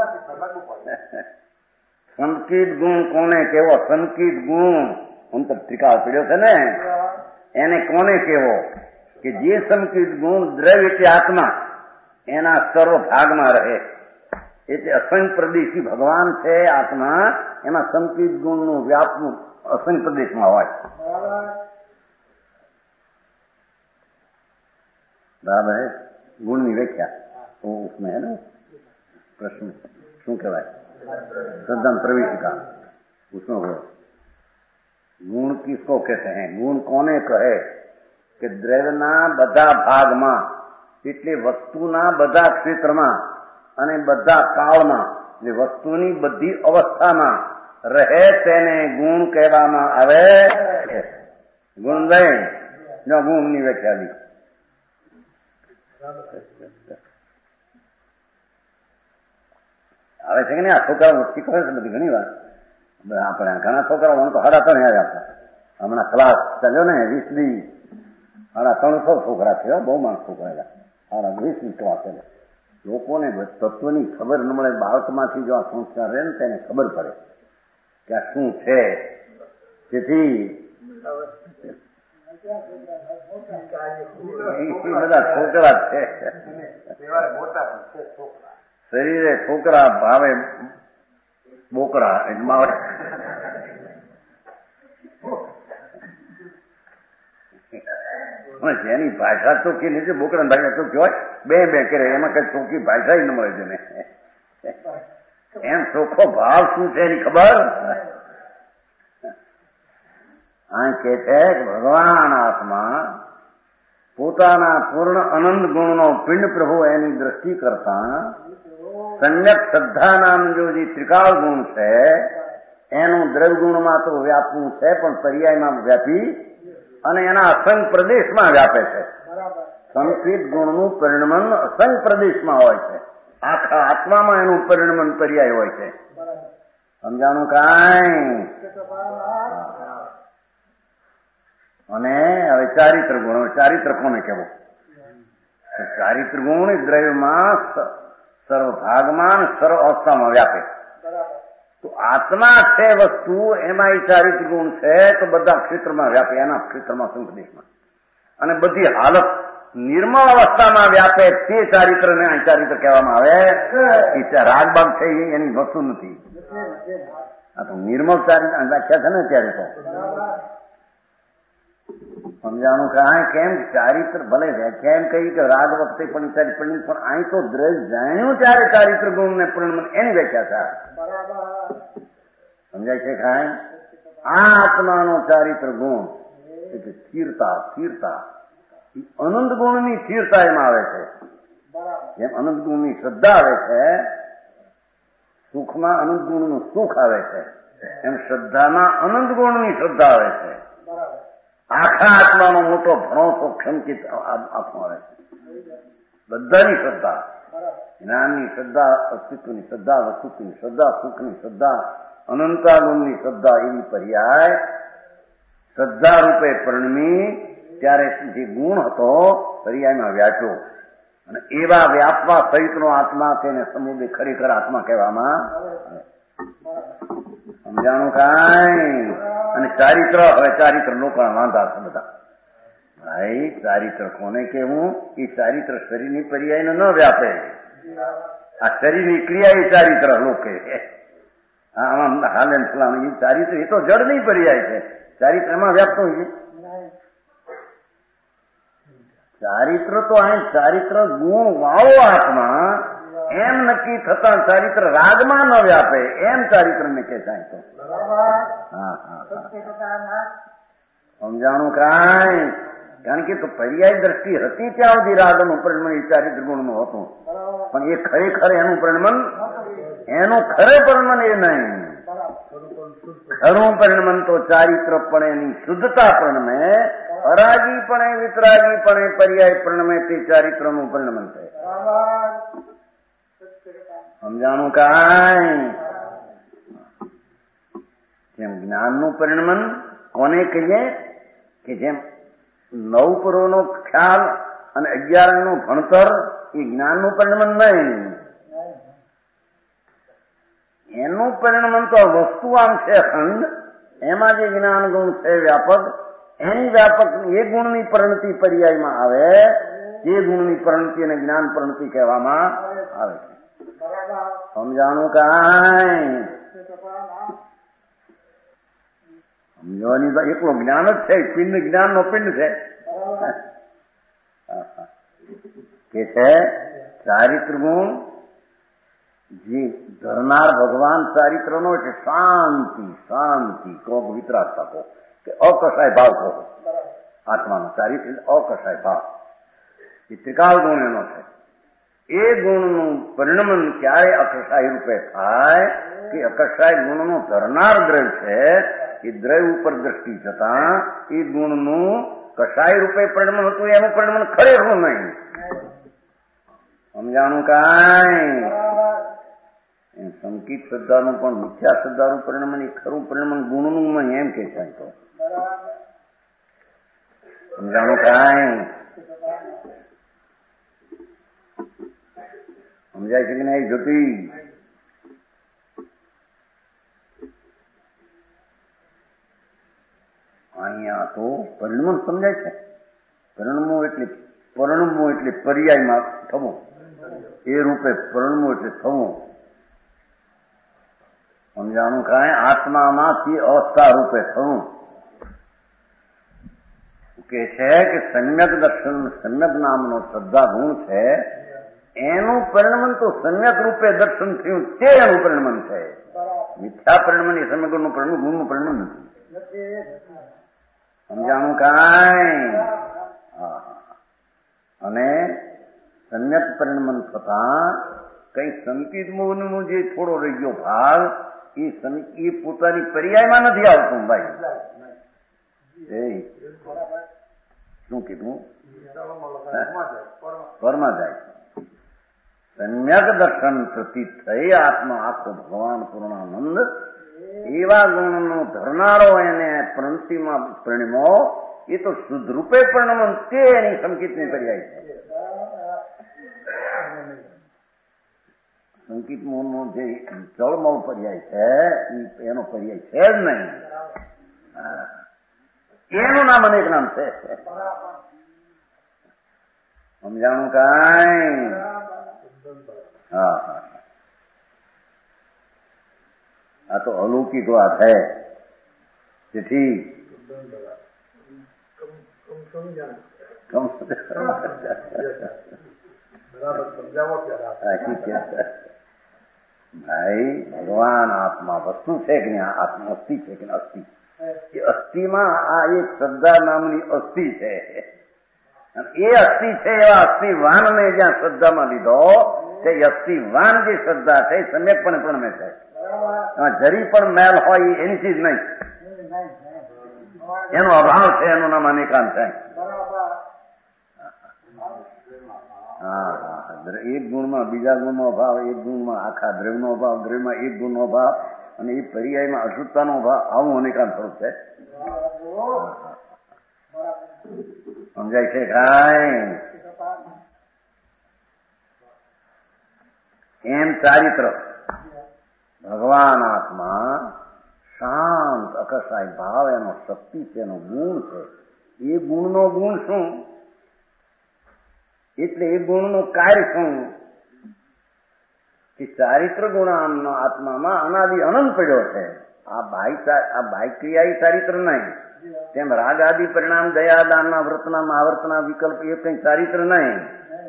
Speaker 2: સંકિત ગુણ કોને કેવો? સંકિત ગુણ અંતર ત્રિકાળ પડ્યો છે ને, એને કોને કેવો? કે જે સંકિત ગુણ દ્રવ્ય કે આત્મા એના સર્વ ભાગમાં રહે. એટલે અસંખ્ય પ્રદેશી ભગવાન છે આત્મા, એમાં સંકિત ગુણનું વ્યાપનું અસંખ્ય પ્રદેશમાં હોય. બરાબર હે? ગુણની વ્યાખ્યા તો उसमें है ना प्रश्न શું કહેવાય? श्रद्धा प्रवेशिका उसमें हो गुण किसको कहते हैं? गुण कोने कहे કે દ્રવ્યના બધા ભાગમાં એટલે વસ્તુના બધા ક્ષેત્રમાં અને બધા કાળમાં જે વસ્તુની બધી અવસ્થામાં રહે તેને ગુણ કહેવામાં આવે. ગુણ દઈ જો ગુણની વ્યાખ્યા આવે છે કે નહીં? આ છોકરાઓ શીખવે છે બધી ઘણી વાર. આપણે ઘણા છોકરાઓ તો હાડા ત્રણ આવ્યા હમણાં ક્લાસ ચાલ્યો ને વીસ દી હાડા ત્રણસો છોકરા છે. બહુ માણસ છોકરા હાડા વીસ વીસ ક્લાસ ચાલે. લોકોને તત્વની ખબર ન મળે. બાળકમાંથી જો આ સંસ્કાર રહે ને તેને ખબર પડે કે આ શું છે. તેથી બધા છોકરા છે. શરીરે છોકરા ભાવે બોકડા એમાં જેની ભાષા ચોખ્ખી નથી બોકડા ભાષા ચોખ્ખી હોય બે બે કરે એમાં કઈ ચોખ્ખી ભાષા ન મળે તેને એમ ચોખ્ખો ભાવ શું છે એની ખબર આ કે છે ભગવાન આત્મા પોતાના પૂર્ણ અનંત ગુણનો પિંડ પ્રભુ એની દ્રષ્ટિ કરતા સમ્યક શ્રદ્ધા નામ જો જે ત્રિકાળ ગુણ છે એનું દ્રવ્ય ગુણમાં તો વ્યાપવું છે પણ પર્યાયમાં વ્યાપી અને એના અસંગ પ્રદેશમાં વ્યાપે છે સંકિત ગુણનું પરિણમન અસંગ પ્રદેશમાં હોય છે આખા આત્મામાં એનું પરિણમન પર્યાય હોય છે સમજાણું કાંઈ અને હવે ચારિત્ર ગુણ ચારિત્ર કોને કહેવો ચારિત્ર ગુણ દ્રવ્યમાં સર્વભાગમાં સર્વ અવસ્થામાં વ્યાપે તો આત્મા છે વસ્તુ એમાં એ ચારિત્ર ગુણ છે તો બધા ક્ષેત્રમાં વ્યાપે એના ક્ષેત્રમાં સંકદેશમાં અને બધી હાલત નિર્મળ અવસ્થામાં વ્યાપે તે ચારિત્ર ને આ ચારિત્ર કહેવામાં આવે એ રાગબાગ છે એની વસ્તુ નથી આ તો નિર્મળ ચારિત્ર વ્યાખ્યા છે ને ત્યારે તો સમજાણું કે આ કેમ ચારિત્ર ભલે વ્યાખ્યા એમ કહી કે રાગ વખતે પણ ચારિત્ર પણ અહીં તો દ્રજ જાણ્યું ત્યારે ચારિત્ર ગુણ ને પૂર્ણ એની વ્યાખ્યા છે સમજાય છે કાંઈ આ આત્માનો ચારિત્ર ગુણ એટલે સ્થિરતા સ્થિરતા અનંત ગુણની સ્થિરતા એમાં આવે છે જેમ અનંત ગુણની શ્રદ્ધા આવે છે સુખમાં અનંત ગુણનું સુખ આવે છે એમ શ્રદ્ધામાં અનંત ગુણની શ્રદ્ધા આવે છે આખા આત્માનો મોટો ભણો ક્ષમકિત આત્મા આવે છે બધાની શ્રદ્ધા જ્ઞાનની શ્રદ્ધા અસ્તિત્વની શ્રદ્ધા વસ્તુની શ્રદ્ધા સુખની શ્રદ્ધા અનંતા ગુણની શ્રદ્ધા એવી પર્યાય શ્રદ્ધા રૂપે પરિણમી ત્યારે જે ગુણ હતો પર્યાયમાં વ્યાપ્યો અને એવા વ્યાપવા સહિતનો આત્મા તેને સમુદય ખરેખર આત્મા કહેવામાં સમજાણું કાંઈ અને ચારિત્ર હવે ચારિત્ર લોકો વાંધા છે બધા ભાઈ ચારિત્ર કોને કેવું એ ચારિત્ર શરીરની પર્યાય ન વ્યાપે આ શરીરની ક્રિયા એ ચારિત્ર લોકે આમાં હાલે ફલાણું એ ચારિત્ર એ તો જડ નહીં પર્યાય છે ચારિત્ર એમાં વ્યાપતો હોય ચારિત્ર તો અહીં ચારિત્ર ગુણ વાળો આત્મા એમ નક્કી થતા ચારિત્ર રાગમાં ન વ્યાપે એમ ચારિત્ર ને કે થાય તો હા હા સમજાણું કાંઈ કારણ કે તો પર્યાય દ્રષ્ટિ હતી ત્યાં સુધી રાગનું પરિણમન એ ચારિત્ર ગુણનું હતું પણ એ ખરેખર એનું પરિણમન એનું ખરે પરિણમન એ નહીં ખરું પરિણમન તો ચારિત્ર પણ એની શુદ્ધતા પરિણમે અરાગી પણ વિતરાગી પણ પર્યાય પરિણમે તે ચારિત્રનું પરિણમન છે સમજાણું કાંઈ જેમ જ્ઞાનનું પરિણમન કોને કહીએ કે જેમ નવ પરોનો ખ્યાલ અને અગિયાર નું ભણતર એ જ્ઞાનનું પરિણમન નહીં એનું પરિણમન તો વસ્તુ આમ છે ખંડ એમાં જે જ્ઞાન ગુણ છે વ્યાપક એની વ્યાપક એ ગુણની પરિણતિ પર્યાયમાં આવે એ ગુણની પરિણતિ અને જ્ઞાન પરિણતિ કહેવામાં આવે છે સમજાણું કાંઈ સમજવાની તો એકલો જ્ઞાન જ છે પિંડ જ્ઞાન નો પિંડ છે કે છે ચારિત્ર ગુણ જે ધરનાર ભગવાન ચારિત્ર નો એટલે શાંતિ શાંતિ કોક વિતરાગતા કહો કે અકસાય ભાવ કહો આત્માનો ચારિત્ર અકસાય ભાવ એ ત્રિકાળ ગુણ એનો છે એ ગુણનું પરિણમન ક્યારે અકસાય રૂપે થાય કે અકસાય ગુણનો ધરનાર દ્રવ્ય છે એ દ્રવ્ય ઉપર દ્રષ્ટિ જતા એ ગુણનું કસાય રૂપે પરિણમન હતું એનું પરિણમન ખરેખર નહીં સમજાણું કાંઈ સંકિત શ્રદ્ધાનું પણ મિથ્યા શ્રદ્ધાનું પરિણમન એ ખરું પરિણમન ગુણનું એમ કે છે તો સમજાણું કાંઈ સમજાય છે કે નહીં જ્યોતિ અહીંયા તો પરિણમન સમજાય છે પરિણમવું એટલે પરિણમવું એટલે પર્યાયમાં થવું એ રૂપે પરિણમવું એટલે થવું સમજાણું કાંઈ આત્મામાંથી અવસ્થા રૂપે થવું કે છે કે સમ્યક દર્શન સમ્યક નામનો શ્રદ્ધા ગુણ છે એનું પરિણમન તો સમ્યક રૂપે દર્શન થયું તે એનું પરિણમન છે. મિથ્યા પરિણમન એ સમ્યક ગુણનું પરિણમન ગુણનું પરિણમન નથી. સમજાણું કાંઈ? અને સમ્યક પરિણમન થતા કઈ સંકિત મોહનો જે થોડો રહી ગયો ભાગ એ એ પોતાની પર્યાયમાં નથી આવતું ભાઈ. એ શું કીધું? પરમાં જાય. સમ્યક દર્શન પ્રતીત થઈ આત્મા આખો ભગવાન પૂર્ણાનંદ એવા ગુણનો ધરનારો એને પ્રંતિમાં પરિણમો એ તો શુદ્ધ રૂપે પરિણમન તે એની સંકિતની પર્યાય છે. સંકિત મોહનો જે જળમળ પર્યાય છે એનો પર્યાય છે જ નહીં. એનું નામ અનેક નામ છે. સમજાણું કાંઈ? હા હા આ તો અલૌકિક વાત है. चिट्ठी ભાઈ ભગવાન આત્મા વસ્તુ છે કે નહીં? આત્મા અસ્થિ છે કે અસ્થિ? એ અસ્થિમાં આ એક શ્રદ્ધા નામની અસ્થિ છે. એ અસ્થિ છે એવા અસ્થિવાનને જ્યાં શ્રદ્ધામાં લીધો તે અસ્થિવાન જે શ્રદ્ધા છે સમ્યકપણે પ્રણમે છે. જરી પણ મેલ હોય એની ચીજ નહીં, એનો અભાવ છે. એનું નામ અનેકાંત છે. હા એક ગુણમાં બીજા ગુણનો અભાવ, એક ગુણમાં આખા દ્રવ્યનો અભાવ, દ્રવ્યમાં એક ગુણનો અભાવ અને એ પર્યાયમાં અશુદ્ધતાનો અભાવ. આવું અનેકાંત સ્વરૂપ છે. સમજાય છે કાંઈ? એમ ચારિત્ર ભગવાન આત્મા શાંત અકસાય ભાવ એનો શક્તિ છે, એનો ગુણ છે. એ ગુણનો ગુણ શું? એટલે એ ગુણનું કાર્ય શું? કે ચારિત્ર ગુણ આત્મામાં અનાદિ અનંત પડ્યો છે. આ બાહ્ય આ બાહ્ય ક્રિયા એ ચારિત્ર નહીં. તેમ રાગ આદિ પરિણામ દયા દાનના વ્રતના મહાવ્રતના વિકલ્પ એ કઈ ચારિત્ર નહીં.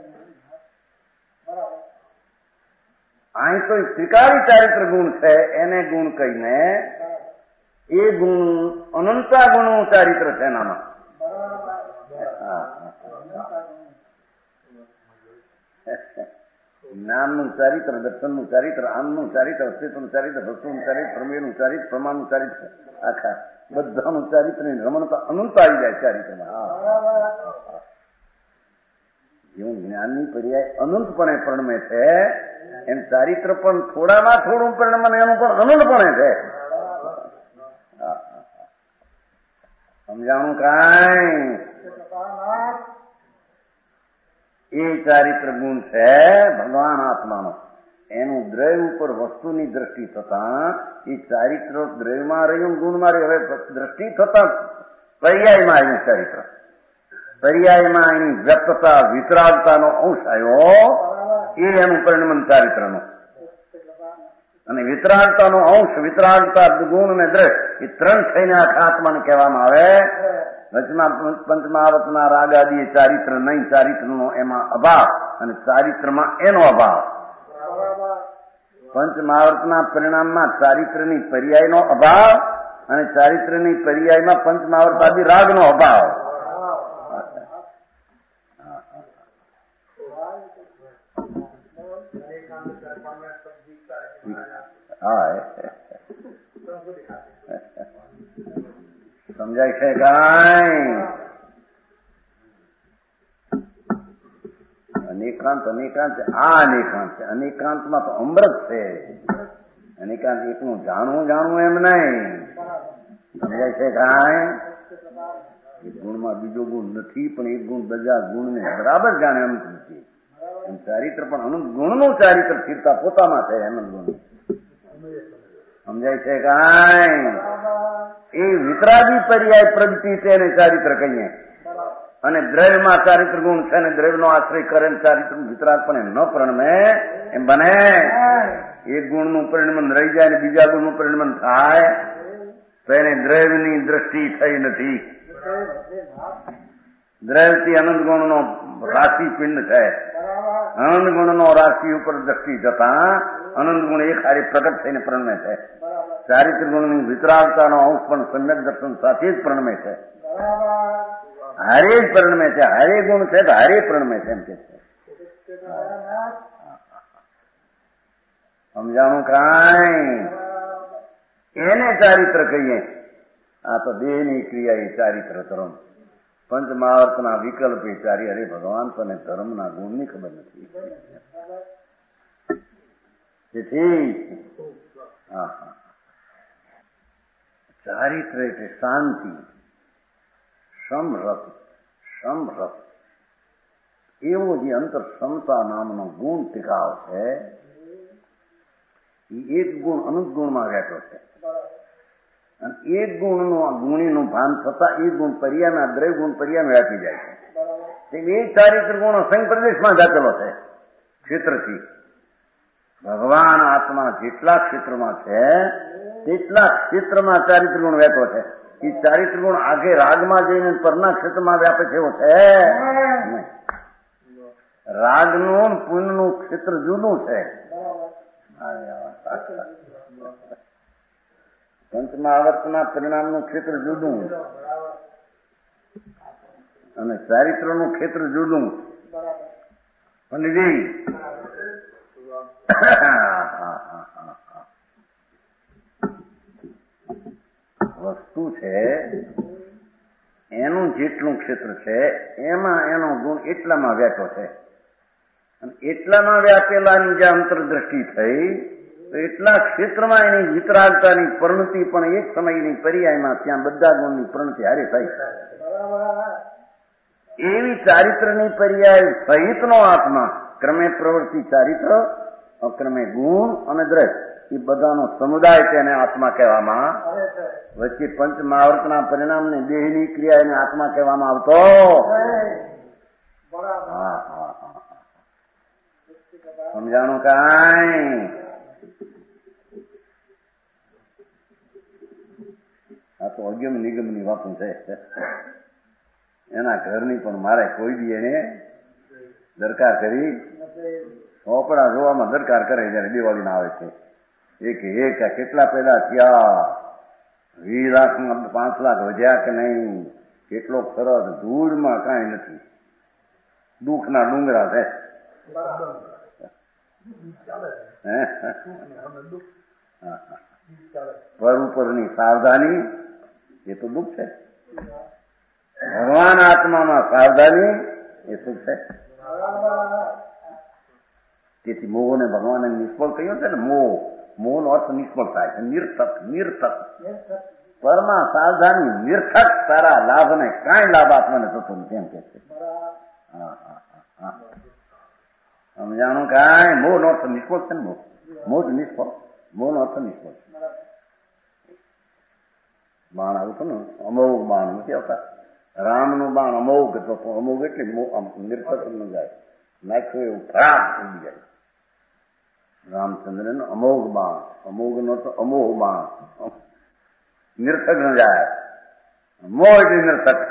Speaker 2: અહીં તો ત્રિકાળી ચારિત્ર ગુણ છે. એને ગુણ કહીને એ ગુણ અનંતા ગુણનું ચારિત્ર છે એનામાં. જ્ઞાનનું ચારિત્ર, દર્શનનું ચારિત્ર, આમનું ચારિત્ર, અસ્તિત્વનું ચારિત્ર, વસ્તુનું ચારિત્ર, પ્રમેયનું ચારિત્ર, પ્રમાણનું ચારિત્ર, આખા બધાનું ચારિત્ર રમણતા અનંત આવી જાય ચારિત્રમાં. જેવું જ્ઞાનની પર્યાય અનંતપણે પરિણમે છે એમ ચારિત્ર પણ થોડામાં થોડું પરિણમે એનું પણ અનંતપણે છે. સમજાણું કાંઈ? એ ચારિત્ર ગુણ છે ભગવાન આત્માનો. એનું દ્રવ્ય ઉપર વસ્તુની દ્રષ્ટિ થતા એ ચારિત્ર દ્રવ્યમાં રહ્યું, ગુણમાં રહ્યું. હવે દ્રષ્ટિ થતા પર્યાયમાં આવ્યું ચારિત્ર. પર્યાયમાં એની વ્યક્તતા વિતરાગતાનો અંશ આવ્યો. એ એનું પરિણમન ચારિત્રનું. અને વિતરાગતાનો અંશ, વિતરાગતા ગુણ અને દ્રષ્ટિ એ ત્રણ થઈને આખા આત્માને કહેવામાં આવે. રચના પંચમહાવતના રાગ આદિ ચારિત્ર નહીં, ચારિત્રનો એમાં અભાવ અને ચારિત્રમાં એનો અભાવ. પંચમહાવતના પરિણામમાં ચારિત્રની પર્યાયનો અભાવ અને ચારિત્રની પર્યાયમાં પંચમહાવત આદિ રાગનો અભાવ. હા સમજાય છે કાંઈ? અનેકાંત અનેકાંત આ અનેકાંત છે. અનેકાંતમાં તો અમૃત છે. અનેકાંત એકનું જાણવું જાણવું એમ નહીં. સમજાય છે કાંઈ? એક ગુણમાં બીજો ગુણ નથી પણ એક ગુણ બધા ગુણને બરાબર જાણે અનંત નથી. એમ ચારિત્ર પણ અનંત ગુણનું ચારિત્ર સ્થિરતા પોતામાં છે. અનંત ગુણ સમજાય છે કાંઈ? એ વિતરાગી પર્યાય પ્રગતિ છે એને ચારિત્ર કહીએ. અને દ્રવ્યમાં ચારિત્ર ગુણ છે ને દ્રવ્યનો આશ્રય કરે ચારિત્ર વિતરાગ પણ એમ ન પરિણમે એમ બને. એક ગુણનું પરિણમન રહી જાય ને બીજા ગુણનું પરિણમન થાય તો એને દ્રવ્યની દ્રષ્ટિ થઈ નથી. દ્રવ્યથી અનંત ગુણનો રાશિ પિંડ છે. અનંત ગુણનો રાશિ ઉપર દ્રષ્ટિ જતા અનંત ગુણ એક હારે પ્રગટ થઈને પ્રણમે છે. ચારિત્ર ગુણની વિતરાગતાનો અંશ પણ સમ્યક દર્શન સાથે જ પ્રણમે છે. હારે જ પ્રણમે છે. હારે ગુણ છે તો હારે પ્રણમે છે એમ કે છે. સમજાણું કાંઈ? એને ચારિત્ર કહીએ. આ તો દેહની ક્રિયા એ ચારિત્ર ધર્મ. પંચ મહાવર્તના વિકલ્પ એ ચારી. અરે ભગવાન તને ધર્મના ગુણની ખબર નથી. તેથી હા હા ચારિત્ર એટલે શાંતિ, સમરસ, સમરસ એવો જે અંતર ક્ષમતા નામનો ગુણ ટીકાવ છે એ એક ગુણ અનંત ગુણમાં રહેતો છે. અને એક ગુણનું ગુણીનું ભાન થતા એ ગુણ પર્યાના દ્રવ્ય ગુણ પર્યાને વ્યાપી જાય છે. એ ચારિત્ર ગુણ સંઘ પ્રદેશમાં જાતેલો છે. ક્ષેત્રથી ભગવાન આત્મા જેટલા ક્ષેત્રમાં છે તેટલા ક્ષેત્રમાં ચારિત્ર ગુણ વ્યાપો છે. એ ચારિત્ર ગુણ આગે રાગમાં જઈને પરના ક્ષેત્રમાં વ્યાપે છે એવો છે. રાગનું પુણ્યનું ક્ષેત્ર જુદું છે. પંચમહાવર્તના પરિણામનું ક્ષેત્ર જુદું અને ચારિત્રનું ક્ષેત્ર જુદું. પંડિતજી વસ્તુ છે એનું જેટલું ક્ષેત્ર છે એમાં એનો ગુણ એટલામાં વ્યાપો છે. અને એટલામાં વ્યાપેલાની જે અંતરદ્રષ્ટિ થઈ તો એટલા ક્ષેત્રમાં એની વિતરાગતાની પરિણતિ પણ એક સમયની પર્યાયમાં ત્યાં બધા ગુણની પરિણતિ હારે થાય. એવી ચારિત્રની પર્યાય સહિતનો આત્મા ક્રમે પ્રવૃત્તિ ચારિત્ર, અક્રમે ગુણ અને દ્રવ્ય એ બધાનો સમુદાય તેને આત્મા કહેવામાં. વચ્ચે પંચ મહાવર્તના પરિણામને દેહની ક્રિયા એને આત્મા કહેવામાં આવતો. હા હા હા સમજાણું કાંઈ? આ તો અગમ નિગમની વાતું છે. એના ઘરની પણ મારે કોઈ દી એને દરકાર કરી ચોપડા જોવામાં દરકાર કરે જયારે દિવાળી ના આવે છે. એક એક કેટલા પેદા થયા, વીસ લાખ પાંચ લાખ વધ્યા કે નહીં, કેટલો સરસ ધૂળમાં કાંઈ નથી. દુઃખના ડુંગરા છે. પર ઉપરની સાવધાની એ તો દુઃખ છે. ભગવાન આત્મામાં સાવધાની એ સુખ છે. તેથી મોહને ભગવાને નિષ્ફળ કહ્યું છે ને. મોહ મોહનો અર્થ નિષ્ફળ થાય છે. નિર્થક નિર્થક પરમાં સાવધાની નિર્થક સારા લાભને કાંઈ લાભ આત્માને થતો નથી એમ કે છે. હા હા હા સમજાણું કાંઈ? મોહ નો અર્થ નિષ્ફળ છે ને. મોહ મોહ જ નિષ્ફળ. મોહ નો અર્થ નિષ્ફળ. બાણ આવતું ને અમોઘ બાણ નથી આવતા. રામનું બાણ અમોઘ તો અમોઘ એટલે નિર્થક ન જાય. નાખ્યું એવું ખરાબ થઈ જાય. રામચંદ્ર નું અમોઘ બાણ. અમોઘ નો તો અમોહ બાણ. નિર્થક ન જાય. મોહ એટલે નિર્થક.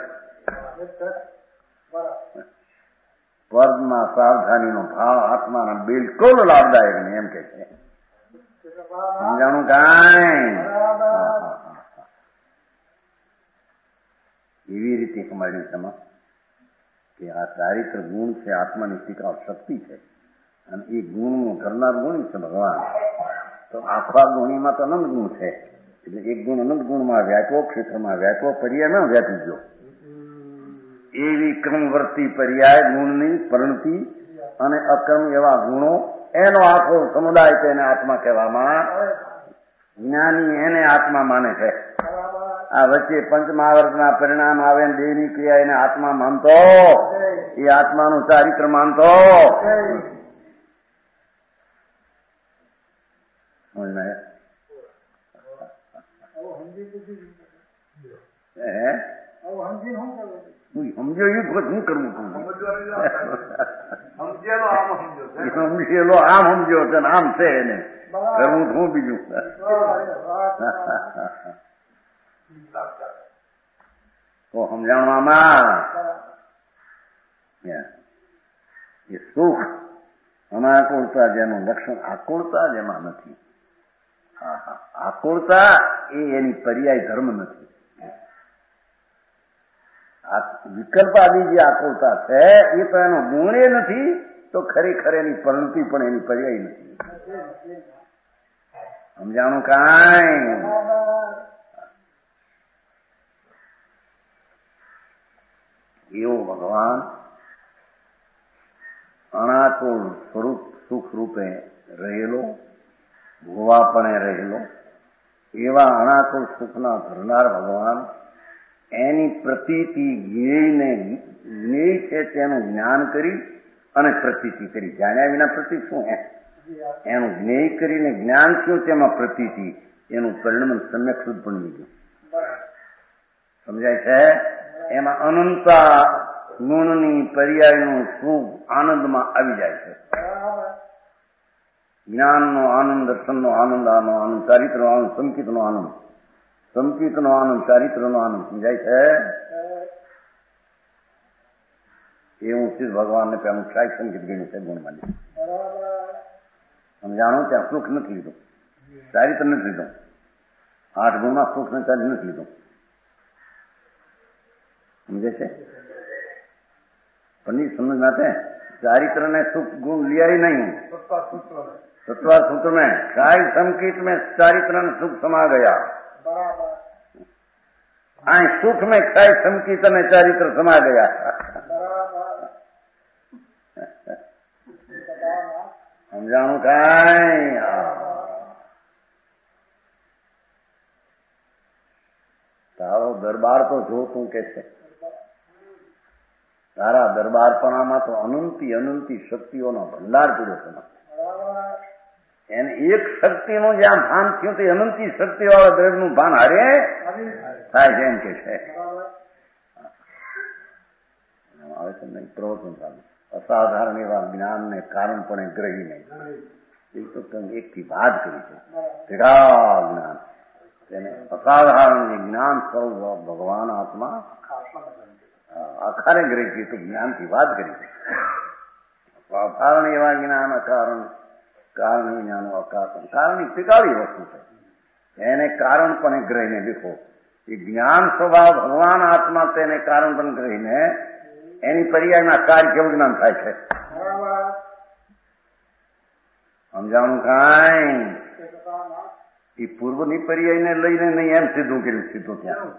Speaker 2: પદમાં સાવધાનીનો ભાવ આત્માના બિલકુલ લાભદાયક ને એમ કે છે. સમજાણું કાંઈ? એવી રીતે સમજાયું તેમાં કે આ ચારિત્ર ગુણ છે આત્માની ટીકાવ શક્તિ છે. અને એ ગુણનું કરનાર ગુણ છે ભગવાન. તો આખા ગુણીમાં તો અનંત ગુણ છે. એટલે એક ગુણ અનંત ગુણમાં વ્યાપો, ક્ષેત્રમાં વ્યાપો, પર્યાય ન વ્યાપી ગયો. એવી ક્રમવર્તી પર્યાય ગુણની પરિણતિ અને અક્રમ એવા ગુણો એનો આખો સમુદાય તેને આત્મા કહેવામાં. જ્ઞાની એને આત્મા માને છે. આ વચ્ચે પંચ મહાવર્તના પરિણામ આવે દેહની ક્રિયા એને આત્મા માનતો, એ આત્માનું ચારિત્ર માનતો. સમજો એ શું કરવું? સમજેલો આમ સમજ્યો છે આમ છે એને કરવું શું બીજું? તો સમજાણું આમાં એ સુખ અનાકુળતા જેનું લક્ષણ આકુળતા જેમાં નથી. આકુળતા એ એની પર્યાય ધર્મ નથી. આ વિકલ્પાદી જે આકુળતા છે એ તો એનો ગુણ એ નથી, તો ખરેખર એની પરિણતિ પણ એની પર્યાય નથી. સમજાણું કાંઈ? એવો ભગવાન અનાકુળ સ્વરૂપ સુખ રૂપે રહેલો, ભોવાપણે રહેલો, એવા અનાકુળ સુખના ધરનાર ભગવાન એની પ્રતીતિ જ્ઞેયને જ્ઞેય છે તેનું જ્ઞાન કરી અને પ્રતીતિ કરી. જાણ્યા વિના પ્રતીત શું હે? એનું જ્ઞેય કરીને જ્ઞાન થયું, તેમાં પ્રતીતિ, એનું પરિણામ સમ્યક શુદ્ધ પણ લીધું. સમજાય છે? એમાં અનંતા ગુણની પર્યાયનું સુખ આનંદમાં આવી જાય છે. જ્ઞાનનો આનંદ, દર્શનનો આનંદ, આનો આનંદ, ચારિત્રનો આનંદ, સંકિતનો આનંદ, સંકિતનો આનંદ, ચારિત્રનો આનંદ. સમજાય છે? એ હું સિદ્ધ ભગવાનને પેલું ક્ષાય સંકિત ગણ્યું છે ગુણ માની. સમજાણું? ત્યાં સુખ નથી લીધું, ચારિત્ર નથી લીધું, આઠ ગુણમાં સુખ ને ચારિત્ર નથી લીધું. સમજે છે? પણ સમજ માટે चारित्र में सुख गुण लिया ही नहीं, सत्वा सूत्र में क्षाय संकेत में चारित्र में सुख समा गया. आ सुख में क्षाय संकेत में चारित्र समा गया. समझाणु काई? तारो दरबार तो जो तू के छे, तारा दरबारपणाમાં તો અનંતી અનંતી શક્તિઓનો ભંડાર પૂરો છે. એને એક શક્તિનું જ્યાં ભાન થયું તો અનંતી શક્તિવાળા દ્રવ્યનું ભાન હારે થાય છે એમ કે છે. આવે છે નહીં પ્રવચન ચાલુ અસાધારણ એવા જ્ઞાનને કારણપણે ગ્રહી નહીં. એ તો તમે એકથી વાત કરી છે. વિરાટ જ્ઞાન તેને અસાધારણ જ્ઞાન સ્વરૂપ ભગવાન આત્મા આખારે ગ્રહી છે. તો જ્ઞાનથી વાત કરી છે. અસાધારણ એવા જ્ઞાન અકારણ કારણ જ્ઞાનો અકારણ કારણની પિકાળી વસ્તુ છે. એને કારણપણે ગ્રહીને દેખો. એ જ્ઞાન સ્વભાવ ભગવાન આત્મા તેને કારણપણે ગ્રહીને એની પર્યાયના કાર્ય કેવું જ્ઞાન થાય છે. સમજાણું કાંઈ? એ પૂર્વની પર્યાયને લઈને નહીં એમ સીધું કર્યું, સીધું ત્યાં.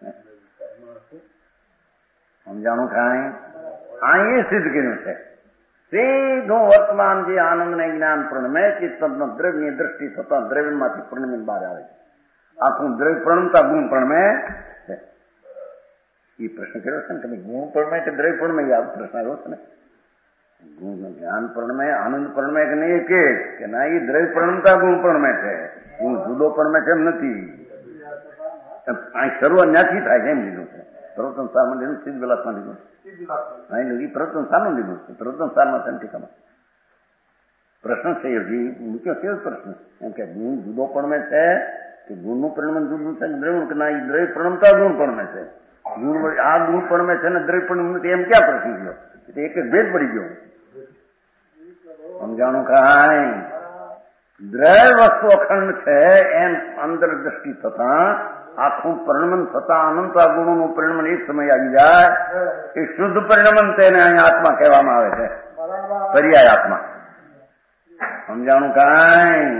Speaker 2: સમજાણું કાંઈ? આ એ સિદ્ધ કર્યું છે. સીધું વર્તમાન જે આનંદ ને જ્ઞાન પ્રણમે ચિત્તનો દ્રવ્યની દ્રષ્ટિ થતા દ્રવ્યમાંથી પ્રણમી બહાર આવે છે. આખું દ્રવ્ય પ્રણમતા ગુણ પ્રણમે છે. એ પ્રશ્ન કર્યો છે ને તમે ગુણ પ્રણમે કે દ્રવ્ય પ્રણમે? આ પ્રશ્ન આવ્યો છે ને. ગુણ જ્ઞાન પ્રણમે, આનંદ પ્રણમે કે નહીં કે કે ના, એ દ્રવ્ય પ્રણમતા ગુણ પ્રણમે છે. ગુણ જુદો પ્રણમે છે એમ નથી. અહીં શરૂઆત ત્યાંથી થાય છે એમ લીધું છે. પ્રવર્તન સારમાં લીધું, સિદ્ધ વિલાસમાં લીધું. અહીં એ પ્રવર્તન સારનું લીધું છે. પ્રવર્તન સારમાં સંતિકામાં પ્રશ્ન છે યોગી મૂક્યો છે પ્રશ્ન એમ કે ગુણ જુદો પ્રણમે છે કે ગુણનું પરિણામ જુદું છે દ્રવ્ય કે ના, એ દ્રવ્ય પ્રણમતા ગુણ પ્રણમે છે. ગુણ આ ગુણ પ્રણમે છે ને દ્રવ્ય પ્રણમ નથી એમ ક્યાં પ્રશ્ન ગયો? એક એક ભેદ પડી ગયો. સમજાણું કાંઈ? દ્રવ્ય વસ્તુ અખંડ છે એમ અંદર દ્રષ્ટિ થતા આખું પરિણમન થતા અનંતા ગુણોનું પરિણમન એક સમય આવી જાય. એ શુદ્ધ પરિણમન તેને અહીં આત્મા કહેવામાં આવે છે, પર્યાય આત્મા. સમજાણું કાંઈ?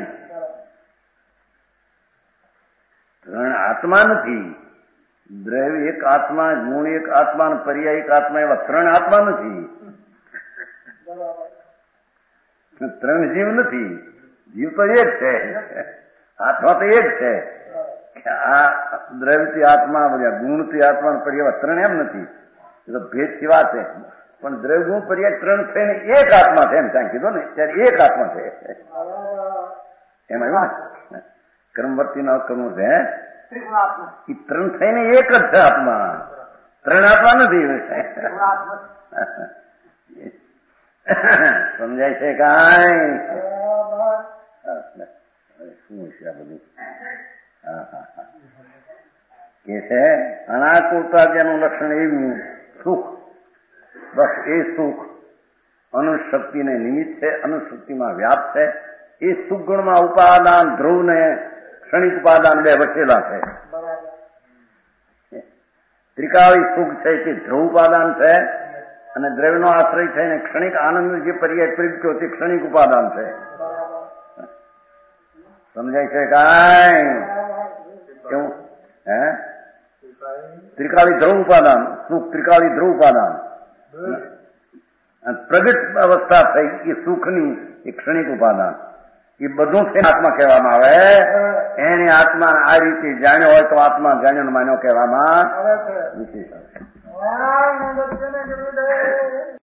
Speaker 2: ત્રણ આત્મા નથી. દ્રવ્ય એક આત્મા, ગુણ એક આત્મા અને પર્યાય એક આત્મા, એવા ત્રણ આત્મા નથી. ત્રણ જીવ નથી. જીવ તો એક છે, આત્મા તો એક છે. આ દ્રવ્યથી આત્મા, બધા ગુણથી આત્મા, પર્યાય ત્રણ એમ નથી. એ તો ભેદ સિવા છે. પણ દ્રવ્ય ગુણ પર્યાય ત્રણ થઈને એક આત્મા છે એમ ત્યાં કીધું ને, ત્યારે એક આત્મા છે. એમાં એવું ને કર્મવર્તી નો કર્મ છે એ ત્રણ થઈને એક જ છે આત્મા. ત્રણ આત્મા નથી. સમજાય છે કાંઈ? શું છે આ બધું? કે છે અનાકુળતા જેનું લક્ષણ એવું સુખ, બસ એ સુખ અનુશક્તિને નિમિત્ત છે, અનુશક્તિમાં વ્યાપ છે. એ સુખ ગુણમાં ઉપાદાન ધ્રુવ ને ક્ષણિક ઉપાદાન બે વચેલા છે. ત્રિકાળી સુખ છે તે ધ્રુવ ઉપાદાન છે અને દ્રવ્યનો આશ્રય છે ને ક્ષણિક આનંદ જે પર્યાય પ્રગટ્યો તે ક્ષણિક ઉપાદાન છે. સમજાય છે કાંઈ કેવું? હે ત્રિકાળી ધ્રુવ ઉપાદાન સુખ, ત્રિકાળી ધ્રુવ ઉપાદાન. પ્રગટ અવસ્થા થઈ એ સુખની એ ક્ષણિક ઉપાદાન. એ બધું છે આત્મા કહેવામાં આવે. એને આત્મા આ રીતે જાણ્યો હોય તો આત્મા જાણ્યો માન્યો કહેવામાં વિશેષ.